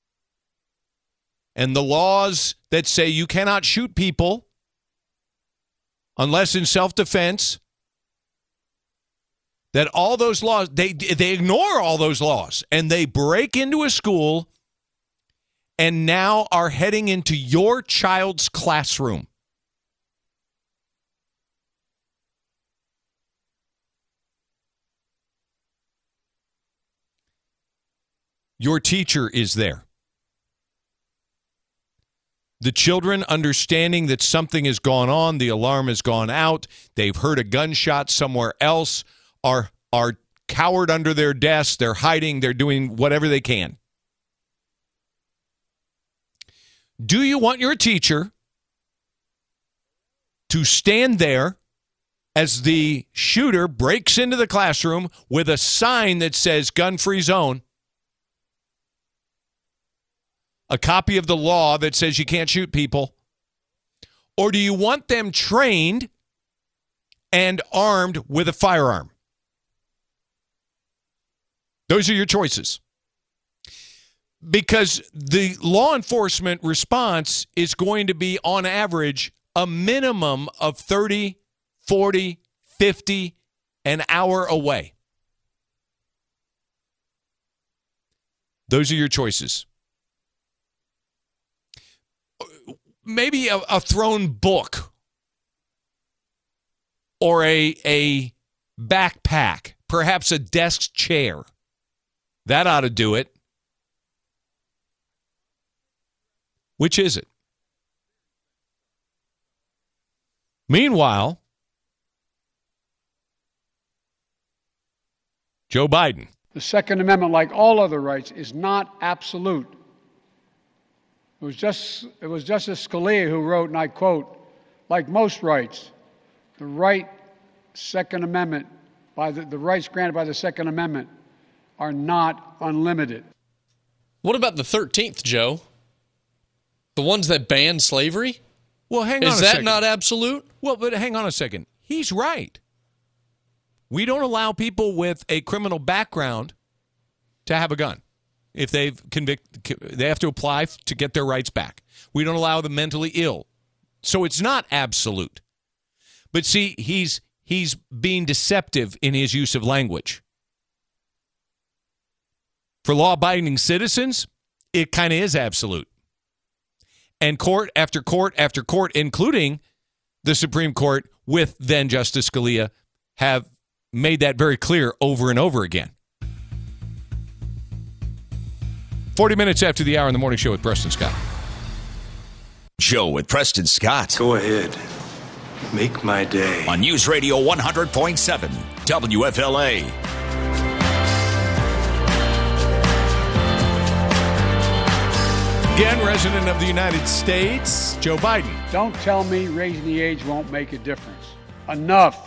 and the laws that say you cannot shoot people unless in self-defense, that all those laws, they ignore all those laws, and they break into a school and now are heading into your child's classroom. Your teacher is there. The children, understanding that something has gone on, the alarm has gone out, they've heard a gunshot somewhere else, are cowered under their desks, they're hiding, they're doing whatever they can. Do you want your teacher to stand there as the shooter breaks into the classroom with a sign that says gun-free zone, a copy of the law that says you can't shoot people? Or do you want them trained and armed with a firearm? Those are your choices. Because the law enforcement response is going to be, on average, a minimum of 30, 40, 50 an hour away. Those are your choices. Maybe a thrown book or a backpack, perhaps a desk chair. That ought to do it. Which is it? Meanwhile, Joe Biden. The Second Amendment, like all other rights, is not absolute. It was Justice Scalia who wrote, and I quote, "Like most rights, the Second Amendment, the rights granted by the Second Amendment are not unlimited." What about the 13th, Joe? The ones that ban slavery? Well, hang on a second. Is that not absolute? Well, but hang on a second. He's right. We don't allow people with a criminal background to have a gun. If they've they have to apply to get their rights back. We don't allow the mentally ill. So it's not absolute. But see, he's being deceptive in his use of language. For law-abiding citizens, it kind of is absolute. And court after court after court, including the Supreme Court with then Justice Scalia, have made that very clear over and over again. 40 minutes after the hour in the morning show with Preston Scott. Show with Preston Scott. Go ahead. Make my day. On News Radio 100.7 WFLA. Again, resident of the United States, Joe Biden. Don't tell me raising the age won't make a difference. Enough.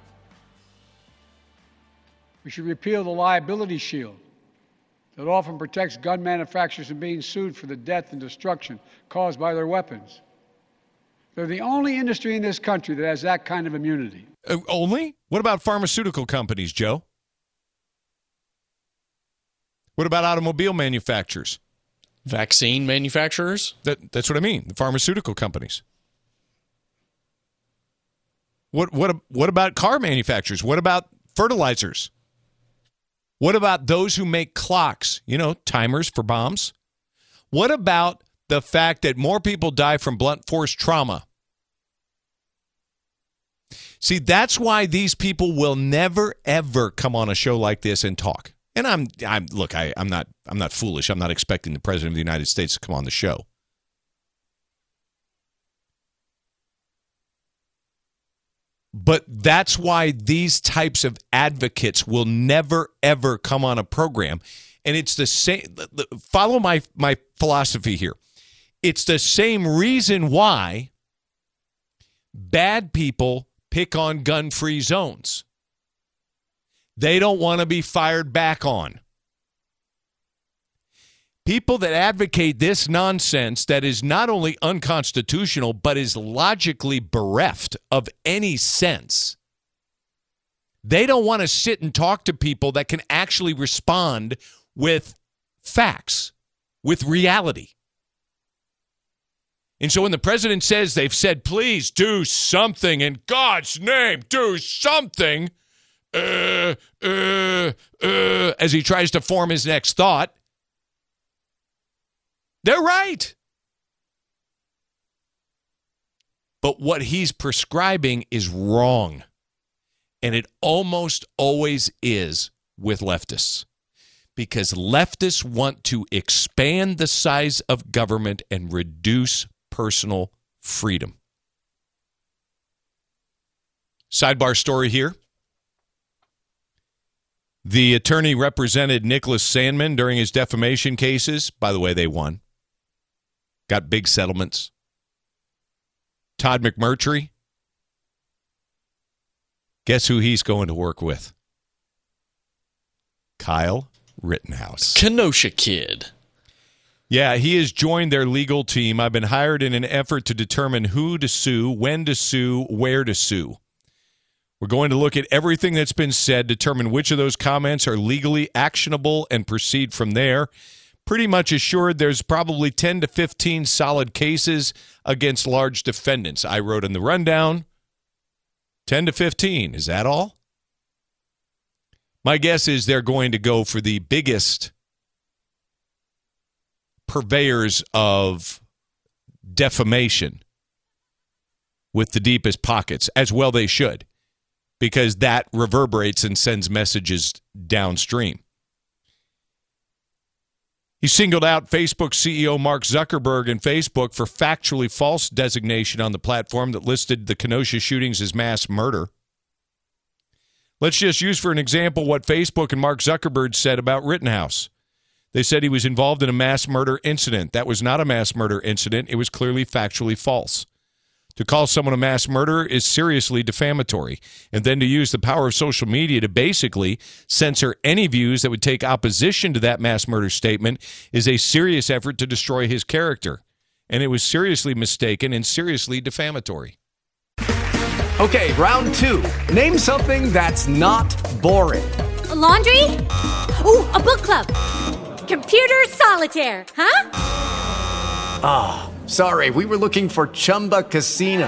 We should repeal the liability shield that often protects gun manufacturers from being sued for the death and destruction caused by their weapons. They're the only industry in this country that has that kind of immunity. Only? What about pharmaceutical companies, Joe? What about automobile manufacturers? Vaccine manufacturers? That's what I mean, the pharmaceutical companies. What about car manufacturers? What about fertilizers? What about those who make clocks, timers for bombs? What about the fact that more people die from blunt force trauma? See, that's why these people will never ever come on a show like this and talk. And I'm not foolish. I'm not expecting the President of the United States to come on the show. But that's why these types of advocates will never, ever come on a program. And it's the same. Follow my philosophy here. It's the same reason why bad people pick on gun-free zones. They don't want to be fired back on. People that advocate this nonsense that is not only unconstitutional, but is logically bereft of any sense. They don't want to sit and talk to people that can actually respond with facts, with reality. And so when the president says they've said, please do something, in God's name, do something, as he tries to form his next thought, they're right. But what he's prescribing is wrong. And it almost always is with leftists. Because leftists want to expand the size of government and reduce personal freedom. Sidebar story here. The attorney represented Nicholas Sandmann during his defamation cases. By the way, they won. Got big settlements. Todd McMurtry. Guess who he's going to work with? Kyle Rittenhouse. Kenosha Kid. Yeah, he has joined their legal team. I've been hired in an effort to determine who to sue, when to sue, where to sue. We're going to look at everything that's been said, determine which of those comments are legally actionable, and proceed from there. Pretty much assured there's probably 10 to 15 solid cases against large defendants. I wrote in the rundown, 10 to 15. Is that all? My guess is they're going to go for the biggest purveyors of defamation with the deepest pockets, as well they should, because that reverberates and sends messages downstream. He singled out Facebook CEO Mark Zuckerberg and Facebook for factually false designation on the platform that listed the Kenosha shootings as mass murder. Let's just use for an example what Facebook and Mark Zuckerberg said about Rittenhouse. They said he was involved in a mass murder incident. That was not a mass murder incident. It was clearly factually false. To call someone a mass murderer is seriously defamatory. And then to use the power of social media to basically censor any views that would take opposition to that mass murder statement is a serious effort to destroy his character. And it was seriously mistaken and seriously defamatory. Okay, round two. Name something that's not boring. A laundry? Ooh, a book club. Computer solitaire, huh? Ah. Sorry, we were looking for Chumba Casino.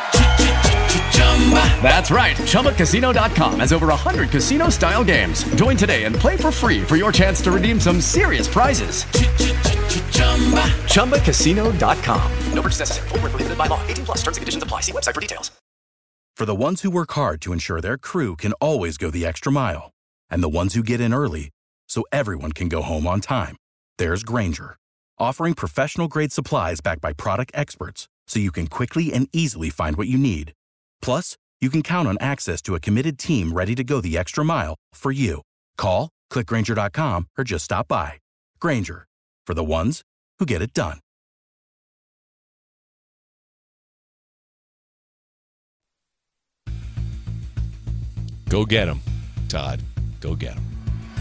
That's right. ChumbaCasino.com has over 100 casino-style games. Join today and play for free for your chance to redeem some serious prizes. ChumbaCasino.com. No purchase necessary. Void where prohibited by law. 18 plus terms and conditions apply. See website for details. For the ones who work hard to ensure their crew can always go the extra mile, and the ones who get in early so everyone can go home on time, there's Grainger, offering professional-grade supplies backed by product experts so you can quickly and easily find what you need. Plus, you can count on access to a committed team ready to go the extra mile for you. Call, click Grainger.com, or just stop by. Grainger, for the ones who get it done. Go get him, Todd. Go get him.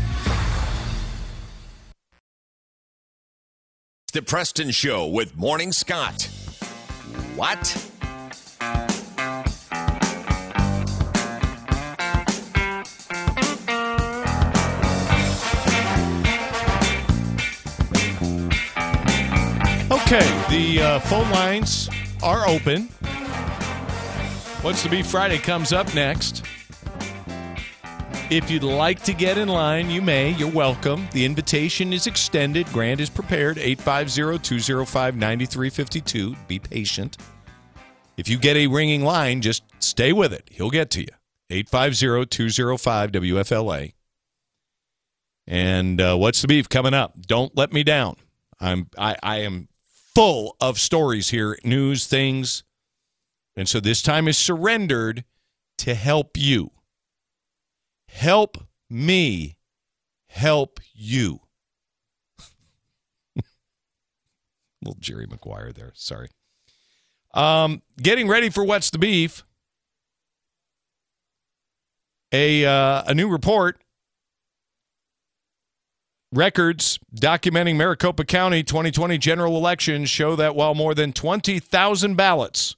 The Preston Show with Morning Scott. What? Okay, the phone lines are open. What's the Beef Friday comes up next. If you'd like to get in line, you may. You're welcome. The invitation is extended. Grant is prepared. 850-205-9352. Be patient. If you get a ringing line, just stay with it. He'll get to you. 850-205-WFLA. And what's the beef coming up? Don't let me down. I am full of stories here, news, things. And so this time is surrendered to help you. Help me help you. Little Jerry Maguire there. Sorry. Getting ready for What's the Beef. A new report. Records documenting Maricopa County 2020 general elections show that while more than 20,000 ballots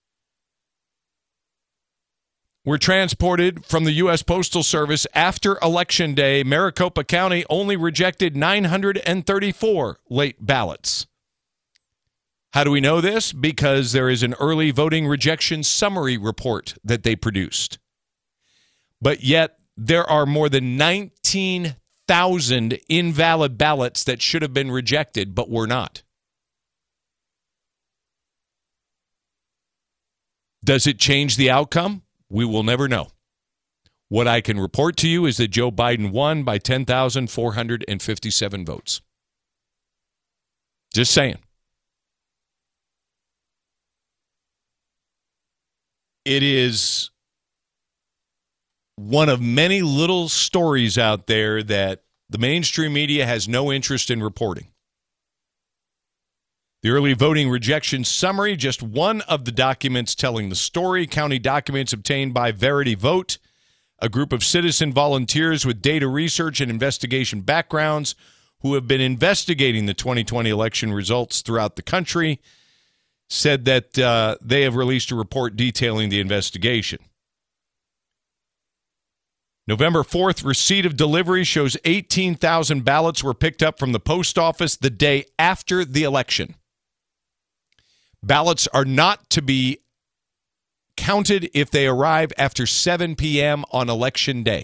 were transported from the U.S. Postal Service after Election Day, Maricopa County only rejected 934 late ballots. How do we know this? Because there is an early voting rejection summary report that they produced. But yet, there are more than 19,000 invalid ballots that should have been rejected but were not. Does it change the outcome? We will never know. What I can report to you is that Joe Biden won by 10,457 votes. Just saying. It is one of many little stories out there that the mainstream media has no interest in reporting. The early voting rejection summary, just one of the documents telling the story. County documents obtained by Verity Vote, a group of citizen volunteers with data research and investigation backgrounds who have been investigating the 2020 election results throughout the country, said that they have released a report detailing the investigation. November 4th, receipt of delivery shows 18,000 ballots were picked up from the post office the day after the election. Ballots are not to be counted if they arrive after 7 p.m. on Election Day.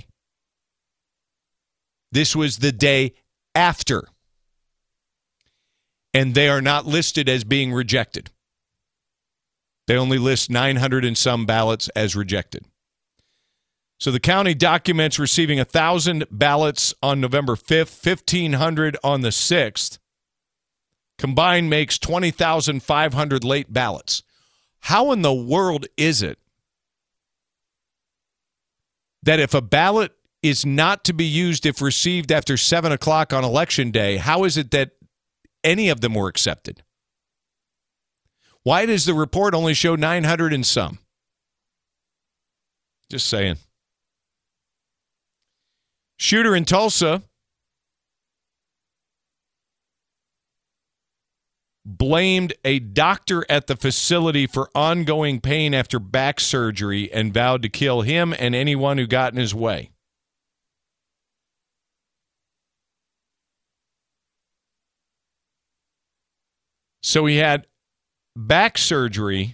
This was the day after. And they are not listed as being rejected. They only list 900 and some ballots as rejected. So the county documents receiving 1,000 ballots on November 5th, 1,500 on the 6th. Combined makes 20,500 late ballots. How in the world is it that if a ballot is not to be used if received after 7 o'clock on Election Day, how is it that any of them were accepted? Why does the report only show 900 and some? Just saying. Shooter in Tulsa blamed a doctor at the facility for ongoing pain after back surgery and vowed to kill him and anyone who got in his way. So he had back surgery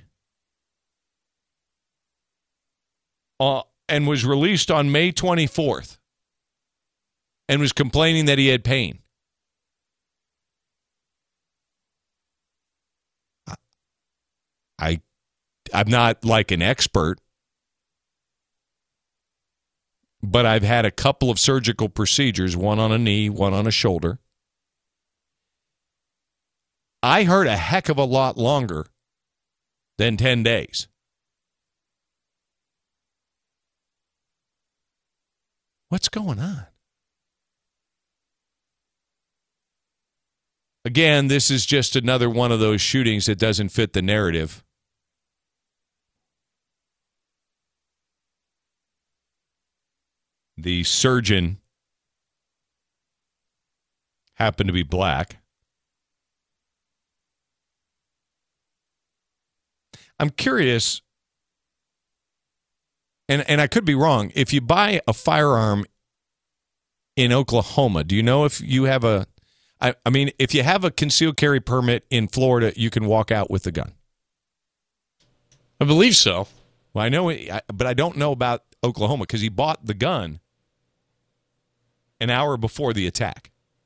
and was released on May 24th and was complaining that he had pain. I'm not like an expert, but I've had a couple of surgical procedures, one on a knee, one on a shoulder. I hurt a heck of a lot longer than 10 days. What's going on? Again, this is just another one of those shootings that doesn't fit the narrative. The surgeon happened to be black. I'm curious, and I could be wrong, if you buy a firearm in Oklahoma, do you know if you have I mean, if you have a concealed carry permit in Florida, you can walk out with the gun? I believe so. Well, I know, but I don't know about Oklahoma because he bought the gun an hour before the attack.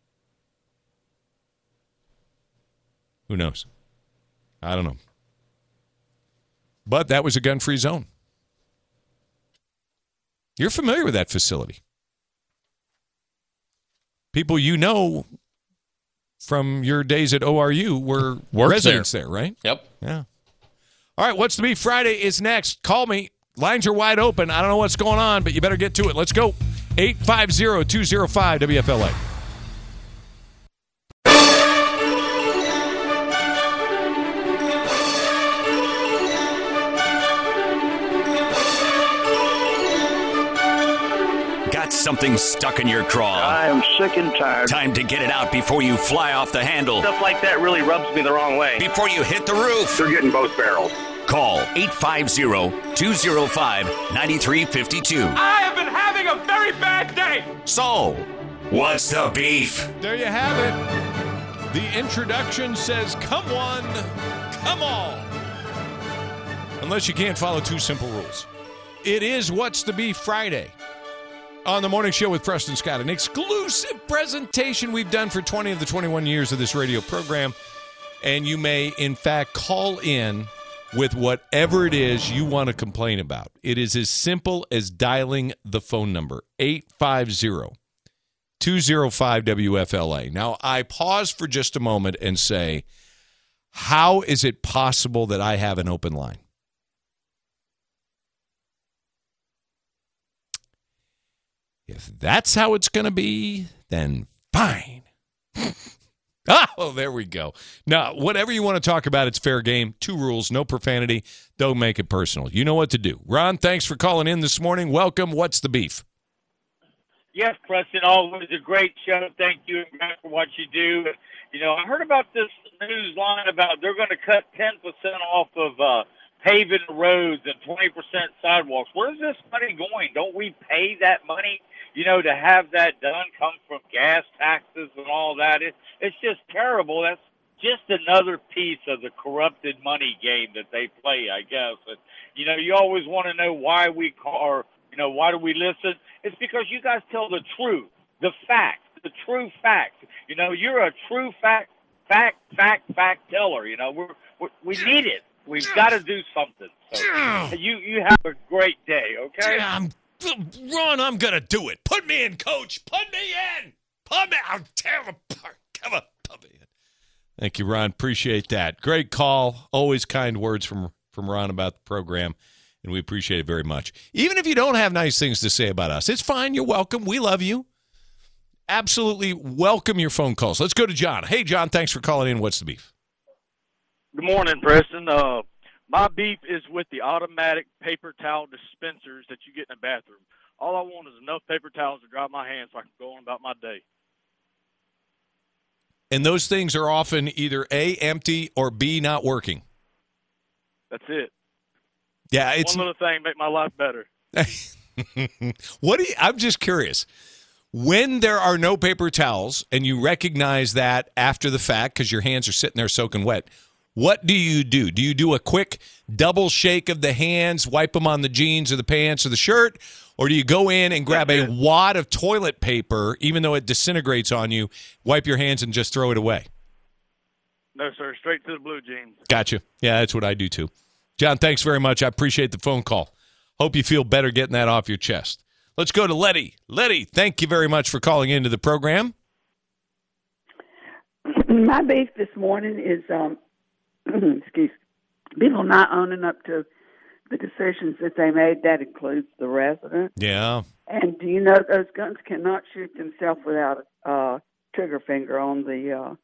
Who knows? I don't know. But that was a gun-free zone. You're familiar with that facility. People you know from your days at ORU were residents there, right? Yep. Yeah. All right, What's the Beef Friday is next. Call me. Lines are wide open. I don't know what's going on, but you better get to it. Let's go. 850-205-WFLA. Got something stuck in your craw. I am sick and tired. Time to get it out before you fly off the handle. Stuff like that really rubs me the wrong way. Before you hit the roof. They're getting both barrels. Call 850-205-9352. I have been having a very bad day. So, what's the beef? There you have it. The introduction says, come one, come all. Unless you can't follow two simple rules. It is What's the Beef Friday on the Morning Show with Preston Scott. An exclusive presentation we've done for 20 of the 21 years of this radio program. And you may, in fact, call in with whatever it is you want to complain about. It is as simple as dialing the phone number, 850-205-WFLA. Now, I pause for just a moment and say, how is it possible that I have an open line? If that's how it's going to be, then fine. Oh, there we go. Now, whatever you want to talk about, it's fair game. Two rules, no profanity. Don't make it personal. You know what to do. Ron, thanks for calling in this morning. Welcome. What's the beef? Yes, Preston, always a great show. Thank you for what you do. You know, I heard about this news line about they're going to cut 10% off of paving roads and 20% sidewalks. Where's this money going? Don't we pay that money, you know, to have that done? Come from gas taxes and all that. It's just terrible. That's just another piece of the corrupted money game that they play, I guess. And, you know, you always want to know why we call, you know, why do we listen? It's because you guys tell the truth, the facts, the true facts. You know, you're a true fact teller. You know, we need it. We've got to do something. So you have a great day, okay? Ron, I'm going to do it. Put me in, Coach. Put me in. Put me. I'll tear them apart. Come on, put me in. Thank you, Ron. Appreciate that. Great call. Always kind words from Ron about the program, and we appreciate it very much. Even if you don't have nice things to say about us, it's fine. You're welcome. We love you. Absolutely welcome your phone calls. Let's go to John. Hey, John, thanks for calling in. What's the beef? Good morning, Preston. My beef is with the automatic paper towel dispensers that you get in the bathroom. All I want is enough paper towels to dry my hands so I can go on about my day. And those things are often either A, empty, or B, not working. That's it. Yeah, it's one little thing make my life better. I'm just curious. When there are no paper towels and you recognize that after the fact because your hands are sitting there soaking wet, what do you do? Do you do a quick double shake of the hands, wipe them on the jeans or the pants or the shirt, or do you go in and grab a wad of toilet paper, even though it disintegrates on you, wipe your hands and just throw it away? No, sir. Straight to the blue jeans. Gotcha. Yeah, that's what I do too. John, thanks very much. I appreciate the phone call. Hope you feel better getting that off your chest. Let's go to Letty. Letty, thank you very much for calling into the program. My beef this morning is, people not owning up to the decisions that they made. That includes the resident. Yeah. And do you know those guns cannot shoot themselves without a trigger finger on the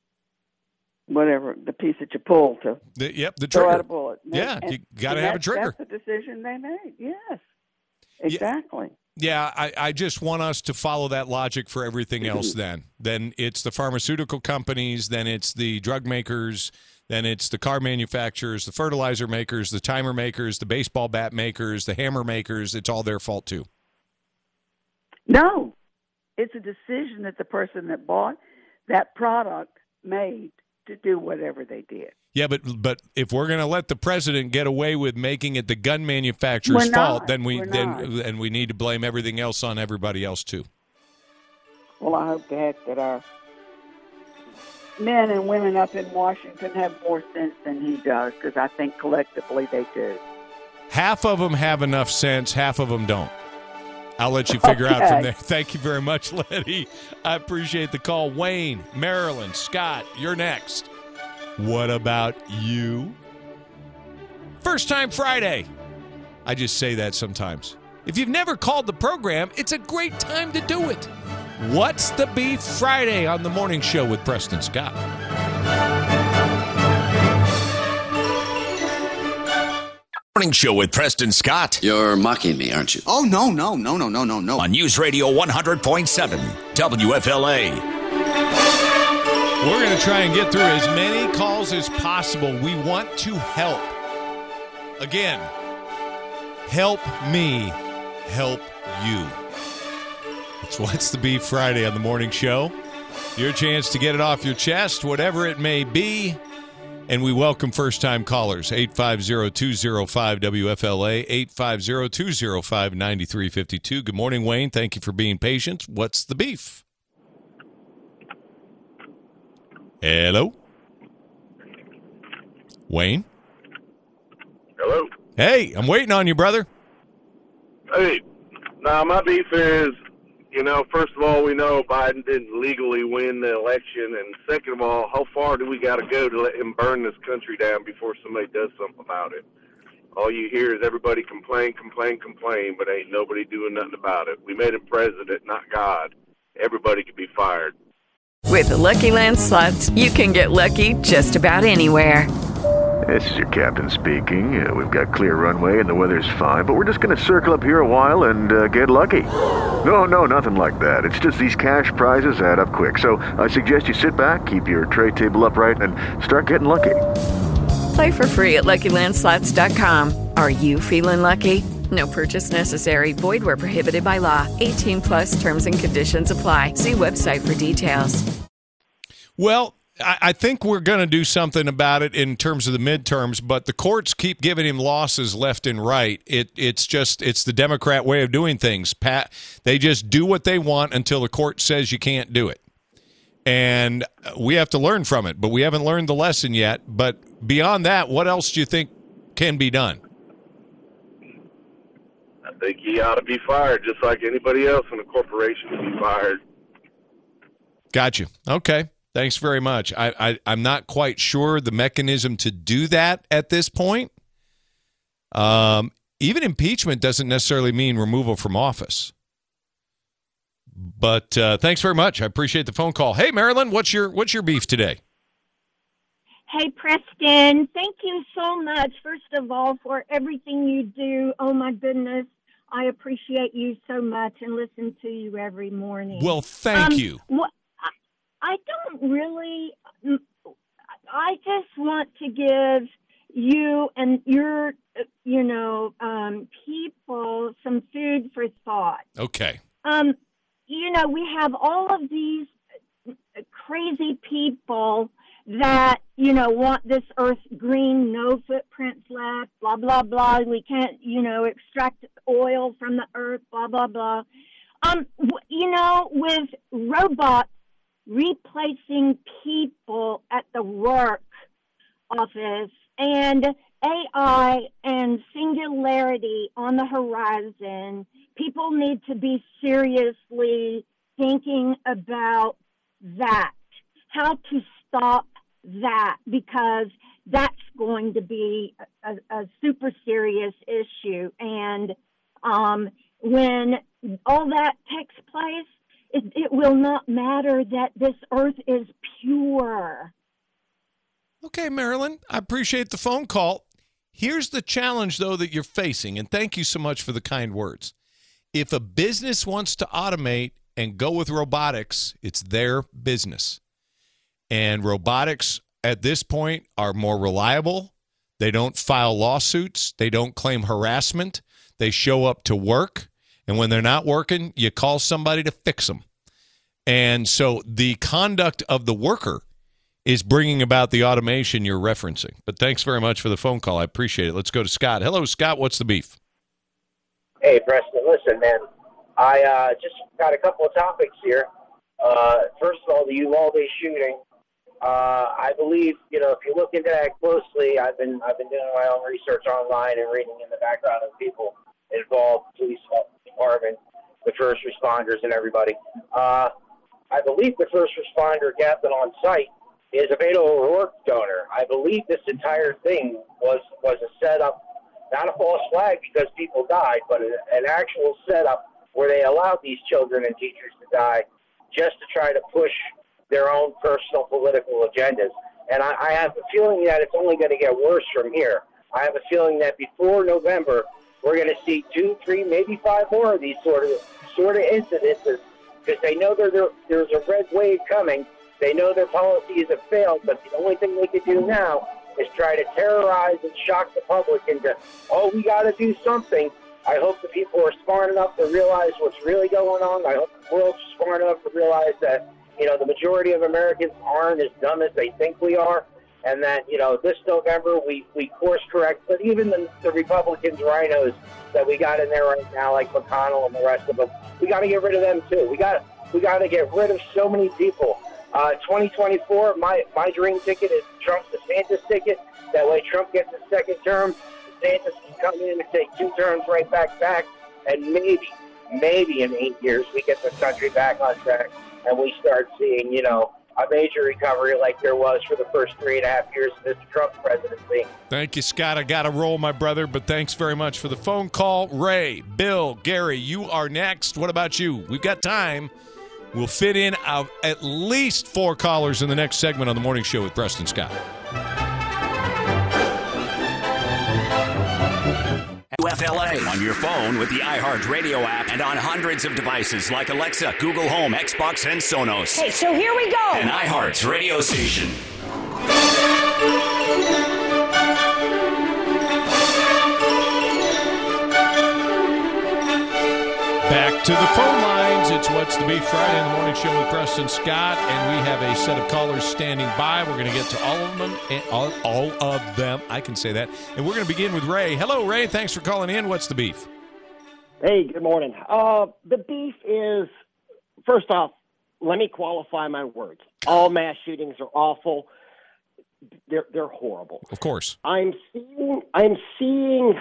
the piece that you pull to the throw trigger. Out a bullet. Yeah, you got to have a trigger. That's the decision they made. Yes, exactly. Yeah, I just want us to follow that logic for everything else then. Then it's the pharmaceutical companies, then it's the drug makers, then it's the car manufacturers, the fertilizer makers, the timer makers, the baseball bat makers, the hammer makers. It's all their fault too. No, it's a decision that the person that bought that product made to do whatever they did. Yeah, but if we're going to let the president get away with making it the gun manufacturer's fault, then we need to blame everything else on everybody else too. Well, I hope to heck that our men and women up in Washington have more sense than he does, because I think collectively they do. Half of them have enough sense, half of them don't. I'll let you figure out from there. Thank you very much, Letty. I appreciate the call. Wayne, Maryland, Scott, you're next. What about you? First time Friday. I just say that sometimes. If you've never called the program, it's a great time to do it. What's the Beef Friday on the morning show with Preston Scott? Morning show with Preston Scott. You're mocking me, aren't you? Oh, no. On News Radio 100.7 WFLA. We're going to try and get through as many calls as possible. We want to help. Again, help me help you. It's What's the Beef Friday on the morning show. Your chance to get it off your chest, whatever it may be. And we welcome first-time callers, 850-205-WFLA, 850-205-9352. Good morning, Wayne. Thank you for being patient. What's the beef? Hello? Wayne? Hello? Hey, I'm waiting on you, brother. Hey, now my beef is, first of all, we know Biden didn't legally win the election, and second of all, how far do we got to go to let him burn this country down before somebody does something about it? All you hear is everybody complain, but ain't nobody doing nothing about it. We made him president, not God. Everybody could be fired. With the Lucky Land Slots, you can get lucky just about anywhere. This is your captain speaking. We've got clear runway and the weather's fine, but we're just going to circle up here a while and get lucky. No, nothing like that. It's just these cash prizes add up quick. So I suggest you sit back, keep your tray table upright, and start getting lucky. Play for free at LuckyLandSlots.com. Are you feeling lucky? No purchase necessary. Void where prohibited by law. 18+ terms and conditions apply. See website for details. Well, I think we're going to do something about it in terms of the midterms, but the courts keep giving him losses left and right. It's the Democrat way of doing things. They just do what they want until the court says you can't do it. And we have to learn from it, but we haven't learned the lesson yet. But beyond that, what else do you think can be done? I think he ought to be fired just like anybody else in a corporation to be fired. Got you. Okay. Thanks very much. I'm not quite sure the mechanism to do that at this point. Even impeachment doesn't necessarily mean removal from office. But thanks very much. I appreciate the phone call. Hey, Marilyn, what's your beef today? Hey, Preston. Thank you so much, first of all, for everything you do. Oh, my goodness. I appreciate you so much and listen to you every morning. Well, thank you. I don't really, I just want to give you and your, people some food for thought. Okay. We have all of these crazy people that, want this earth green, no footprints left, blah, blah, blah. We can't, extract oil from the earth, blah, blah, blah. With robots replacing people at the work office and AI and singularity on the horizon, people need to be seriously thinking about that, how to stop that, because that's going to be a super serious issue. And when all that takes place, it will not matter that this earth is pure. Okay, Marilyn, I appreciate the phone call. Here's the challenge, though, that you're facing, and thank you so much for the kind words. If a business wants to automate and go with robotics, it's their business. And robotics at this point are more reliable. They don't file lawsuits. They don't claim harassment. They show up to work. And when they're not working, you call somebody to fix them. And so the conduct of the worker is bringing about the automation you're referencing. But thanks very much for the phone call. I appreciate it. Let's go to Scott. Hello, Scott. What's the beef? Hey, Preston. Listen, man. I just got a couple of topics here. First of all, the Uvalde shooting. I believe, if you look into that closely, I've been doing my own research online and reading in the background of people involved, police department, the first responders, and everybody. I believe the first responder captain on site is a Beto O'Rourke donor. I believe this entire thing was a setup, not a false flag because people died, but an actual setup where they allowed these children and teachers to die just to try to push their own personal political agendas. And I have a feeling that it's only going to get worse from here. I have a feeling that before November, we're going to see 2, 3, maybe 5 more of these sort of incidences, because they know there's a red wave coming. They know their policies have failed, but the only thing they can do now is try to terrorize and shock the public into, we got to do something. I hope the people are smart enough to realize what's really going on. I hope the world's smart enough to realize that, the majority of Americans aren't as dumb as they think we are, and that, this November we course correct. But even the Republicans, rhinos that we got in there right now, like McConnell and the rest of them, we got to get rid of them too. We got to get rid of so many people. 2024, my dream ticket is Trump's DeSantis ticket. That way Trump gets a second term. DeSantis can come in and take 2 terms right back, and maybe in 8 years we get the country back on track and we start seeing, a major recovery like there was for the first 3.5 years of this Trump presidency. Thank you, Scott. I got to roll, my brother, but thanks very much for the phone call. Ray, Bill, Gary, you are next. What about you? We've got time. We'll fit in at least 4 callers in the next segment on the morning show with Preston Scott. WFLA on your phone with the iHeartRadio app and on hundreds of devices like Alexa, Google Home, Xbox, and Sonos. Okay, so here we go. An iHeart radio station. Back to the phone lines. It's What's the Beef Friday in the morning show with Preston Scott, and we have a set of callers standing by. We're going to get to all of them. I can say that. And we're going to begin with Ray. Hello, Ray. Thanks for calling in. What's the beef? Hey, good morning. The beef is, first off, let me qualify my words. All mass shootings are awful. They're horrible. Of course. I'm seeing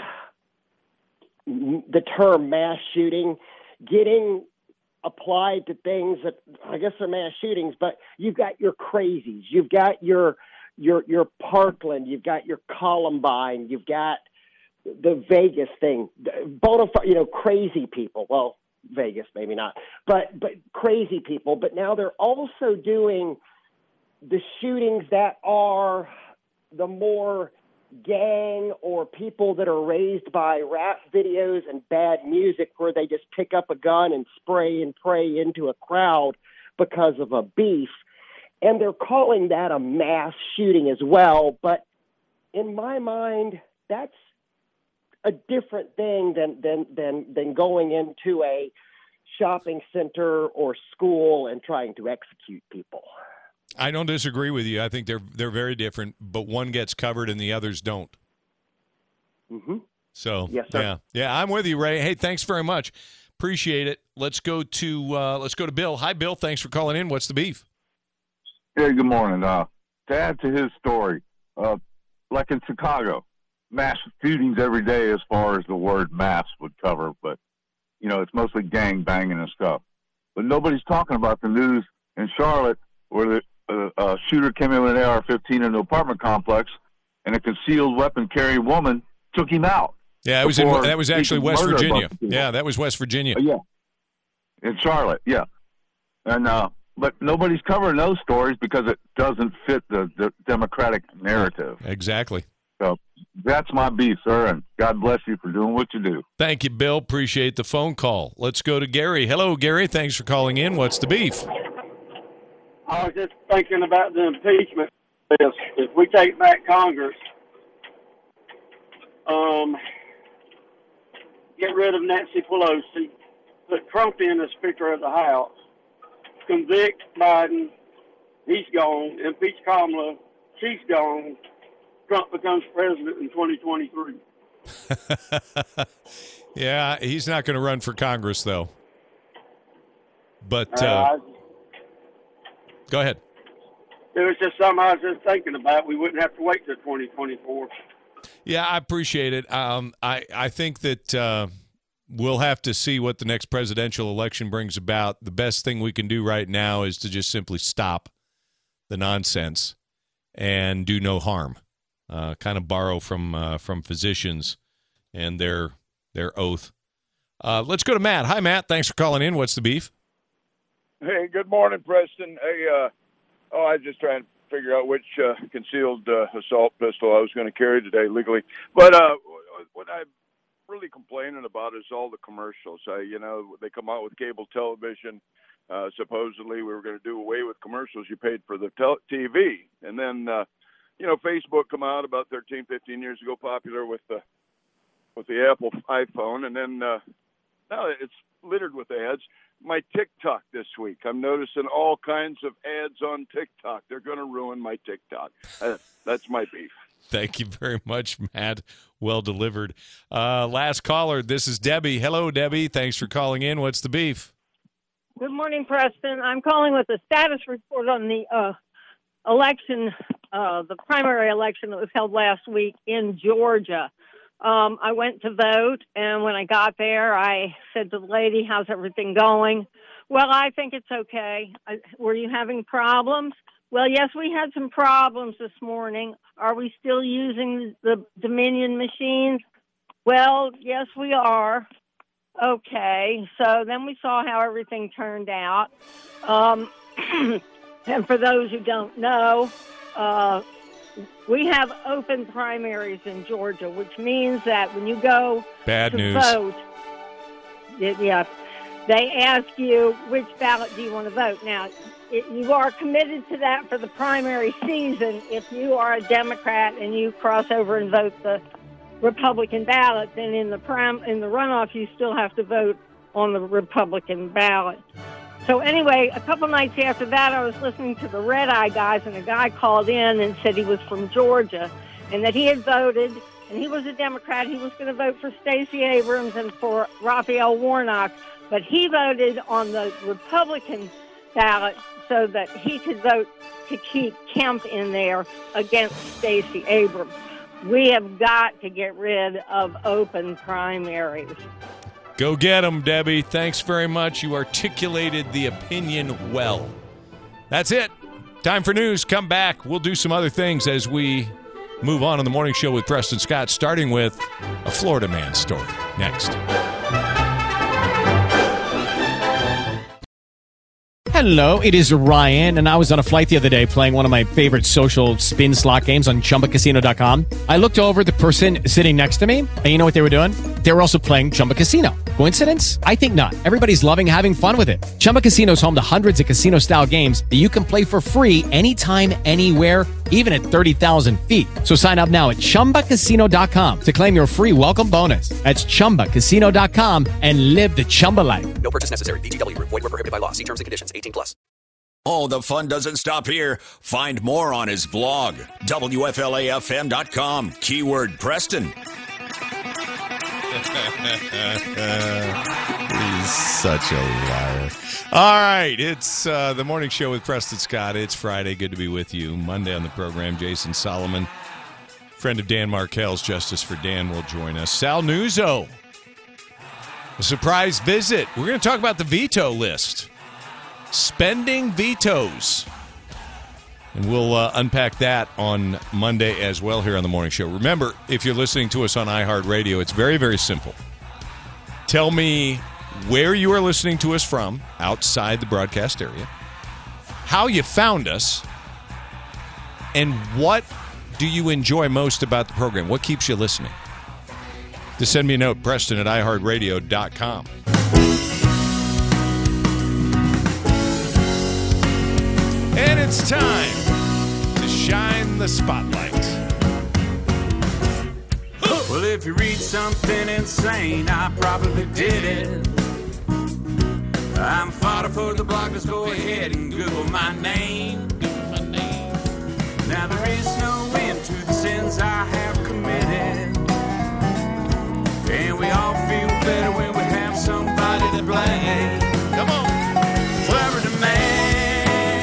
the term mass shooting getting applied to things that I guess are mass shootings, but you've got your crazies, you've got your Parkland, you've got your Columbine, you've got the Vegas thing, crazy people. Well, Vegas maybe not, but crazy people. But now they're also doing the shootings that are the more gang or people that are raised by rap videos and bad music, where they just pick up a gun and spray and pray into a crowd because of a beef. And they're calling that a mass shooting as well. But in my mind, that's a different thing than going into a shopping center or school and trying to execute people. I don't disagree with you. I think they're very different, but one gets covered and the others don't. Mm-hmm. So, yes, sir. Yeah, I'm with you, Ray. Hey, thanks very much. Appreciate it. Let's go to Bill. Hi, Bill. Thanks for calling in. What's the beef? Hey, good morning. To add to his story, like in Chicago, mass shootings every day as far as the word mass would cover, but, it's mostly gang banging and stuff. But nobody's talking about the news in Charlotte where the shooter came in with an AR-15 in an apartment complex, and a concealed weapon carrying woman took him out. Yeah, that was actually West Virginia. Yeah, that was West Virginia. Yeah, in Charlotte, yeah. And but nobody's covering those stories because it doesn't fit the Democratic narrative. Exactly. So that's my beef, sir, and God bless you for doing what you do. Thank you, Bill. Appreciate the phone call. Let's go to Gary. Hello, Gary. Thanks for calling in. What's the beef? I was just thinking about the impeachment. If we take back Congress, get rid of Nancy Pelosi, put Trump in as Speaker of the House, convict Biden, he's gone, impeach Kamala, she's gone, Trump becomes president in 2023. Yeah, he's not going to run for Congress, though. But go ahead. It was just something I was just thinking about. We wouldn't have to wait till 2024. Yeah, I appreciate it. I think that we'll have to see what the next presidential election brings about. The best thing we can do right now is to just simply stop the nonsense and do no harm. Kind of borrow from physicians and their oath. Let's go to Matt. Hi, Matt. Thanks for calling in. What's the beef? Hey, good morning, Preston. Hey, I was just trying to figure out which concealed assault pistol I was going to carry today legally. But what I'm really complaining about is all the commercials. They come out with cable television. Supposedly we were going to do away with commercials. You paid for the TV. And then, Facebook come out about 13, 15 years ago, popular with the Apple iPhone. And then now it's littered with ads. My TikTok this week, I'm noticing all kinds of ads on TikTok. They're going to ruin my TikTok. That's my beef. Thank you very much, Matt. Well delivered. Last caller, this is Debbie. Hello, Debbie. Thanks for calling in. What's the beef? Good morning, Preston. I'm calling with a status report on the election, the primary election that was held last week in Georgia. I went to vote, and when I got there, I said to the lady, how's everything going? Well, I think it's okay. Were you having problems? Well, yes, we had some problems this morning. Are we still using the Dominion machines? Well, yes, we are. Okay, so then we saw how everything turned out. And for those who don't know, we have open primaries in Georgia, which means that when you go to vote, they ask you which ballot do you want to vote. Now, you are committed to that for the primary season. If you are a Democrat and you cross over and vote the Republican ballot, then in the runoff, you still have to vote on the Republican ballot. So anyway, a couple nights after that, I was listening to the Red Eye guys, and a guy called in and said he was from Georgia and that he had voted, and he was a Democrat. He was going to vote for Stacey Abrams and for Raphael Warnock, but he voted on the Republican ballot so that he could vote to keep Kemp in there against Stacey Abrams. We have got to get rid of open primaries. Go get them, Debbie. Thanks very much. You articulated the opinion well. That's it. Time for news. Come back. We'll do some other things as we move on in the morning show with Preston Scott, starting with a Florida man story. Next. Hello, it is Ryan, and I was on a flight the other day playing one of my favorite social spin slot games on ChumbaCasino.com. I looked over at the person sitting next to me, and you know what they were doing? They were also playing Chumba Casino. Coincidence? I think not. Everybody's loving having fun with it. Chumba Casino is home to hundreds of casino-style games that you can play for free anytime, anywhere, even at 30,000 feet. So sign up now at ChumbaCasino.com to claim your free welcome bonus. That's ChumbaCasino.com and live the Chumba life. No purchase necessary. VGW. Void where prohibited by law. See terms and conditions. 18+. Oh, the fun doesn't stop here. Find more on his blog, WFLAFM.com. Keyword Preston. He's such a liar. All right, it's the morning show with Preston Scott. It's Friday. Good to be with you. Monday on the program, Jason Solomon Friend of Dan Markel's, Justice for Dan, will join us. Sal Nuzzo, a surprise visit. We're going to talk about the veto list. Spending vetoes. And we'll unpack that on Monday as well here on the morning show. Remember, if you're listening to us on iHeartRadio, it's very, very simple. Tell me where you are listening to us from outside the broadcast area, how you found us, and what do you enjoy most about the program? What keeps you listening? Just send me a note, Preston at iHeartRadio.com. And it's time to shine the spotlight. Well, if you read something insane, I probably did it. I'm fodder for the bloggers. Go ahead and Google my name. Now there is no end to the sins I have committed, and we all feel better when we have somebody to blame. Come on. Clever to man.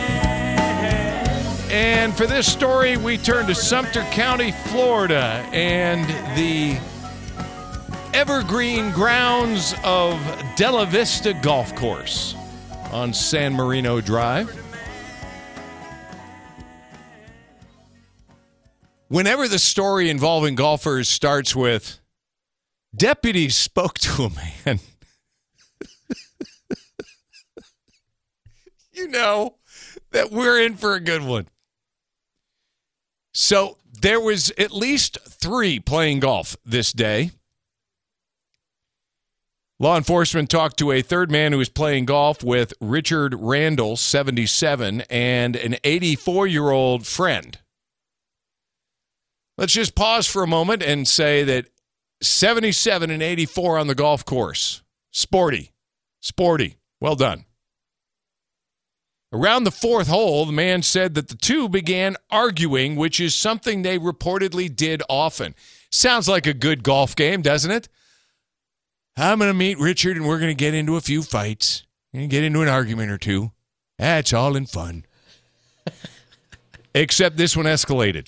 And for this story, we turn to Sumter County, Florida, and the evergreen grounds of Della Vista Golf Course on San Marino Drive. Whenever the story involving golfers starts with, deputies spoke to a man, you know that we're in for a good one. So there was at least 3 playing golf this day. Law enforcement talked to a third man who was playing golf with Richard Randall, 77, and an 84-year-old friend. Let's just pause for a moment and say that 77 and 84 on the golf course. Sporty. Well done. Around the 4th hole, the man said that the two began arguing, which is something they reportedly did often. Sounds like a good golf game, doesn't it? I'm going to meet Richard and we're going to get into a few fights. And get into an argument or two. That's all in fun. Except this one escalated.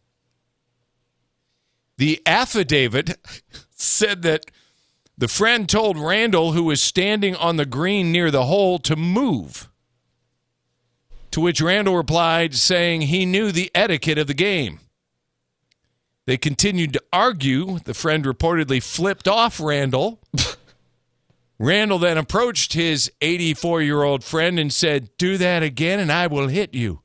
The affidavit said that the friend told Randall, who was standing on the green near the hole, to move. To which Randall replied, saying he knew the etiquette of the game. They continued to argue. The friend reportedly flipped off Randall. Randall then approached his 84-year-old friend and said, "Do that again and I will hit you."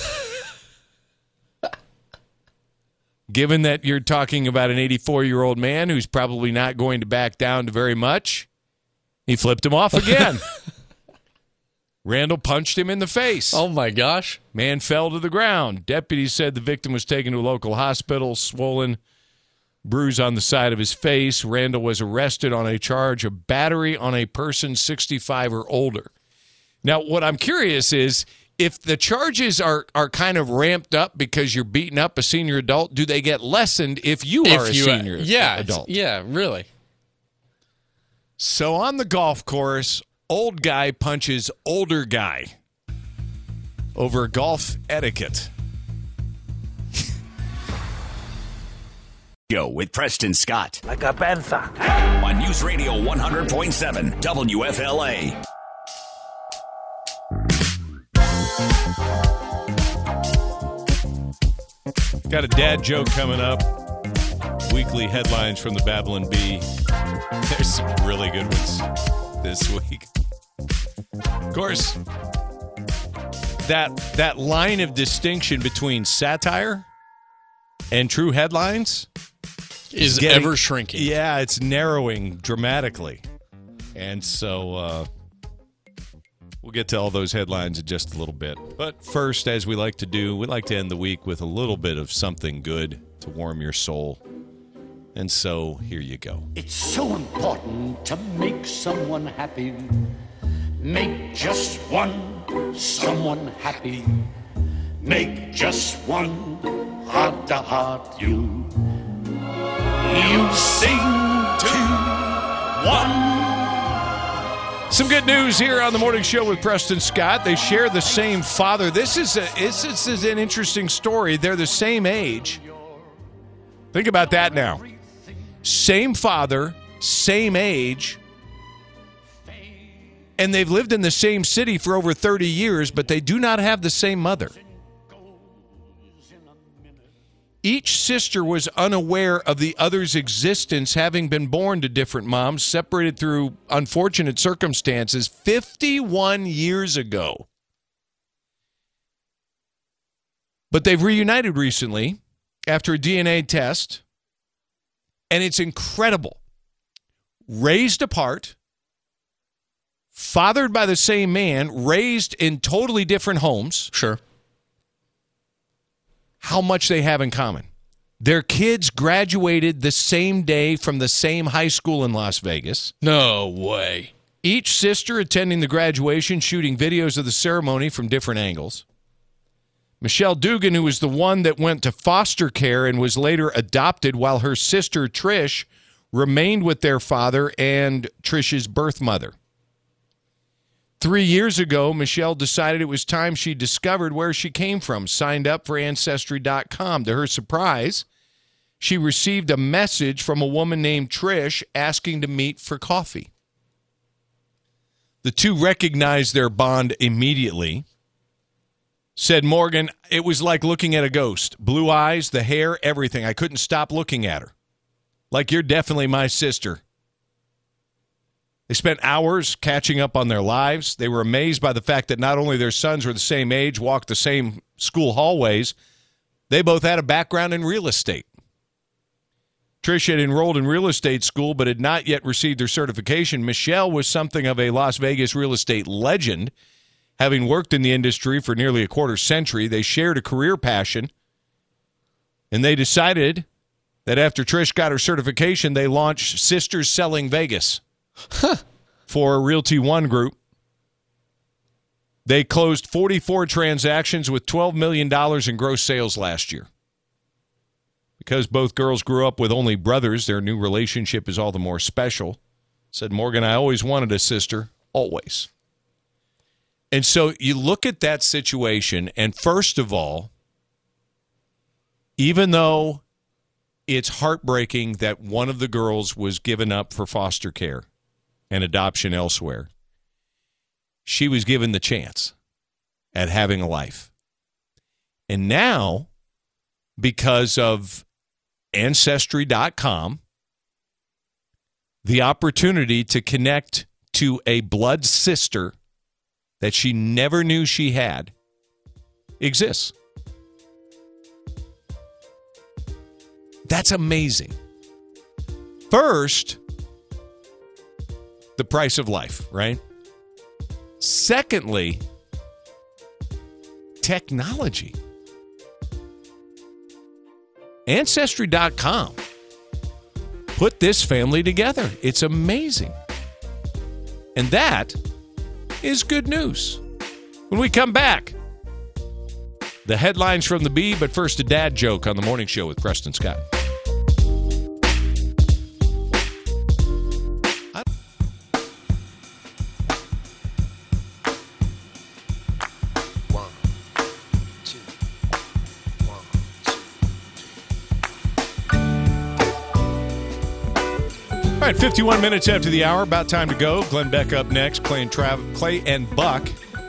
Given that you're talking about an 84-year-old man who's probably not going to back down to very much, he flipped him off again. Randall punched him in the face. Oh, my gosh. Man fell to the ground. Deputies said the victim was taken to a local hospital, swollen, bruise on the side of his face. Randall was arrested on a charge of battery on a person 65 or older. Now, what I'm curious is, if the charges are kind of ramped up because you're beating up a senior adult, do they get lessened if you are a senior adult? Yeah, really. So on the golf course, old guy punches older guy over golf etiquette. Go with Preston Scott. Like a panther. On News Radio 100.7 WFLA. Got a dad joke coming up. Weekly headlines from the Babylon Bee. There's some really good ones this week. Of course, that line of distinction between satire and true headlines is ever shrinking. Yeah, it's narrowing dramatically. And so we'll get to all those headlines in just a little bit. But first, as we like to do, we like to end the week with a little bit of something good to warm your soul. And so here you go. It's so important to make someone happy. Make just one someone happy. Make just one heart-to-heart you. You sing to one. Some good news here on the morning show with Preston Scott. They share the same father. This is an interesting story. They're the same age, Think about that now. Same father, same age, and they've lived in the same city for over 30 years, but they do not have the same mother. Each sister was unaware of the other's existence, having been born to different moms, separated through unfortunate circumstances 51 years ago. But they've reunited recently after a DNA test, and it's incredible. Raised apart, fathered by the same man, raised in totally different homes. Sure. How much they have in common. Their kids graduated the same day from the same high school in Las Vegas. No way. Each sister attending the graduation, shooting videos of the ceremony from different angles. Michelle Dugan, who was the one that went to foster care and was later adopted, while her sister Trish remained with their father and Trish's birth mother. 3 years ago, Michelle decided it was time she discovered where she came from, signed up for Ancestry.com. To her surprise, she received a message from a woman named Trish asking to meet for coffee. The two recognized their bond immediately. Said Morgan, it was like looking at a ghost. Blue eyes, the hair, everything. I couldn't stop looking at her. Like, you're definitely my sister. They spent hours catching up on their lives. They were amazed by the fact that not only their sons were the same age, walked the same school hallways, they both had a background in real estate. Trish had enrolled in real estate school but had not yet received her certification. Michelle was something of a Las Vegas real estate legend, having worked in the industry for nearly a quarter century. They shared a career passion, and they decided that after Trish got her certification, they launched Sisters Selling Vegas. For Realty One Group. They closed 44 transactions with $12 million in gross sales last year. Because both girls grew up with only brothers, their new relationship is all the more special. Said Morgan, I always wanted a sister, always. And so you look at that situation, and first of all, even though it's heartbreaking that one of the girls was given up for foster care and adoption elsewhere, she was given the chance at having a life. And now, because of Ancestry.com, the opportunity to connect to a blood sister that she never knew she had exists. That's amazing. First, the price of life, right? Secondly, technology. Ancestry.com put this family together. It's amazing. And that is good news. When we come back, the headlines from the Bee, but first a dad joke on the morning show with Preston Scott. All right, 51 minutes after the hour, about time to go. Glenn Beck up next. Clay and Buck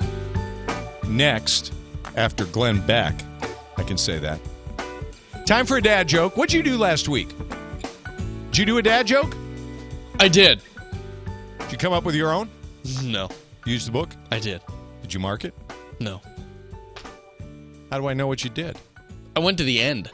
next after Glenn Beck. I can say that. Time for a dad joke. What'd you do last week? Did you do a dad joke? I did. Did you come up with your own? No. Use the book? I did. Did you mark it? No. How do I know what you did? I went to the end.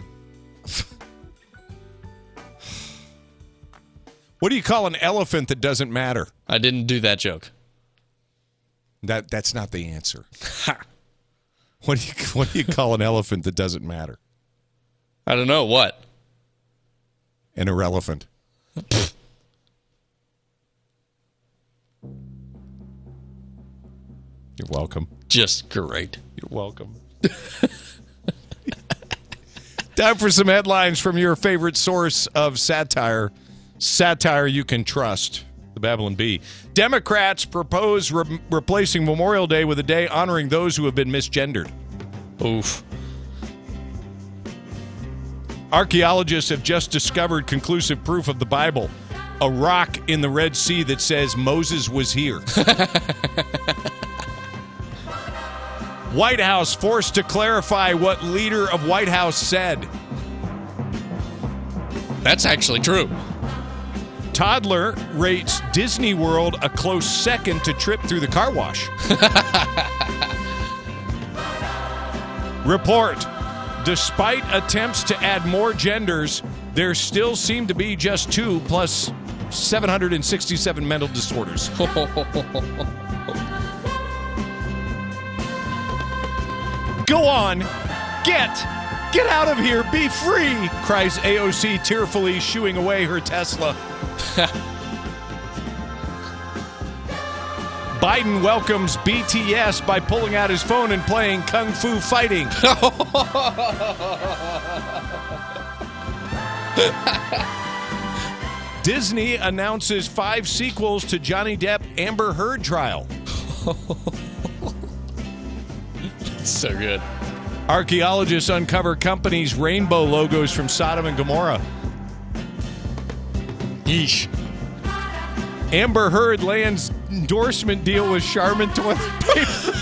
What do you call an elephant that doesn't matter? I didn't do that joke. That's not the answer. What do you call an elephant that doesn't matter? I don't know. What? An irrelevant. You're welcome. Just great. You're welcome. Time for some headlines from your favorite source of satire. Satire you can trust. The Babylon Bee. Democrats propose replacing Memorial Day with a day honoring those who have been misgendered. Oof. Archaeologists have just discovered conclusive proof of the Bible. A rock in the Red Sea that says Moses was here. White House forced to clarify what leader of White House said. That's actually true. Toddler rates Disney World a close second to trip through the car wash. Report. Despite attempts to add more genders, there still seem to be just 2 plus 767 mental disorders. Go on. Get out of here. Be free, cries AOC tearfully, shooing away her Tesla. Biden welcomes BTS by pulling out his phone and playing Kung Fu Fighting. Disney announces 5 sequels to Johnny Depp Amber Heard trial. So good. Archaeologists uncover companies' rainbow logos from Sodom and Gomorrah. Yeesh. Amber Heard lands endorsement deal with Charmin toilet paper.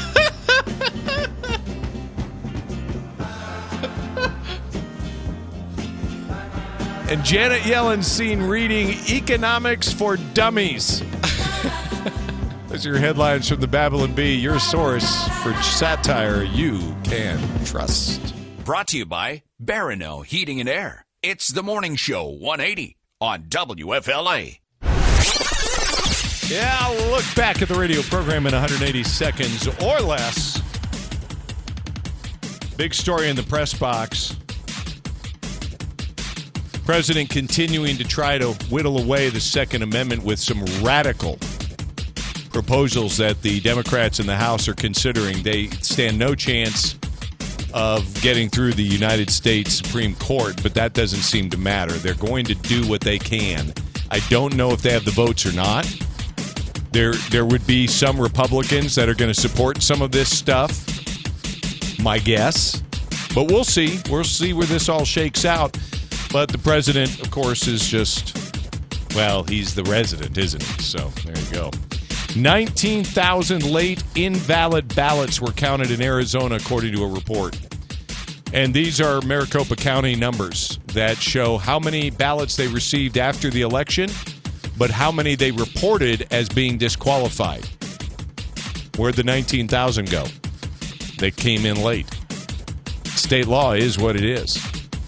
And Janet Yellen seen reading Economics for Dummies. Those are your headlines from the Babylon Bee, your source for satire you can trust. Brought to you by Barano Heating and Air. It's the Morning Show 180 on WFLA. Yeah, I'll look back at the radio program in 180 seconds or less. Big story in the press box. President continuing to try to whittle away the Second Amendment with some radical proposals that the Democrats in the House are considering. They stand no chance of getting through the United States Supreme Court, but that doesn't seem to matter. They're going to do what they can. I don't know if they have the votes or not. There would be some Republicans that are going to support some of this stuff, my guess. But we'll see. We'll see where this all shakes out. But the president, of course, is just, well, he's the resident, isn't he? So there you go. 19,000 late invalid ballots were counted in Arizona, according to a report. And these are Maricopa County numbers that show how many ballots they received after the election, but how many they reported as being disqualified. Where'd the 19,000 go? They came in late. State law is what it is.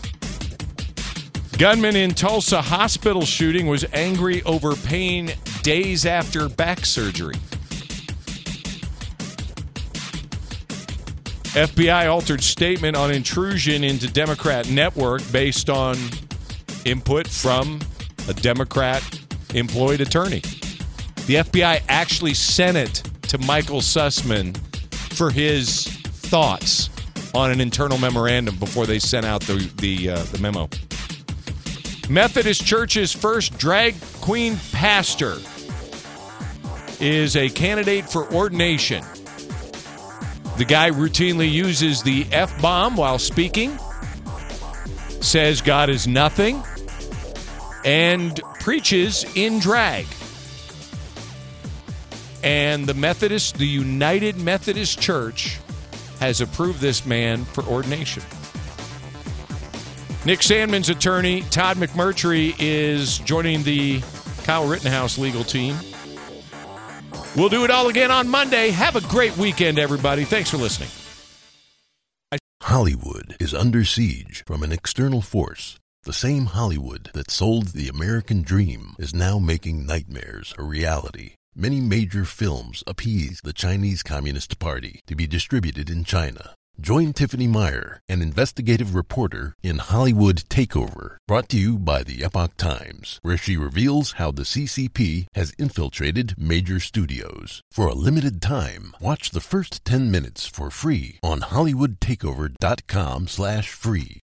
Gunman in Tulsa hospital shooting was angry over pain days after back surgery. FBI altered statement on intrusion into Democrat network based on input from a Democrat-employed attorney. The FBI actually sent it to Michael Sussman for his thoughts on an internal memorandum before they sent out the memo. Methodist Church's first drag queen pastor is a candidate for ordination. The guy routinely uses the F-bomb while speaking, says God is nothing, and preaches in drag. And the United Methodist Church has approved this man for ordination. Nick Sandman's attorney, Todd McMurtry, is joining the Kyle Rittenhouse legal team. We'll do it all again on Monday. Have a great weekend, everybody. Thanks for listening. Hollywood is under siege from an external force. The same Hollywood that sold the American dream is now making nightmares a reality. Many major films appease the Chinese Communist Party to be distributed in China. Join Tiffany Meyer, an investigative reporter, in Hollywood Takeover, brought to you by the Epoch Times, where she reveals how the CCP has infiltrated major studios. For a limited time, watch the first 10 minutes for free on HollywoodTakeover.com/free.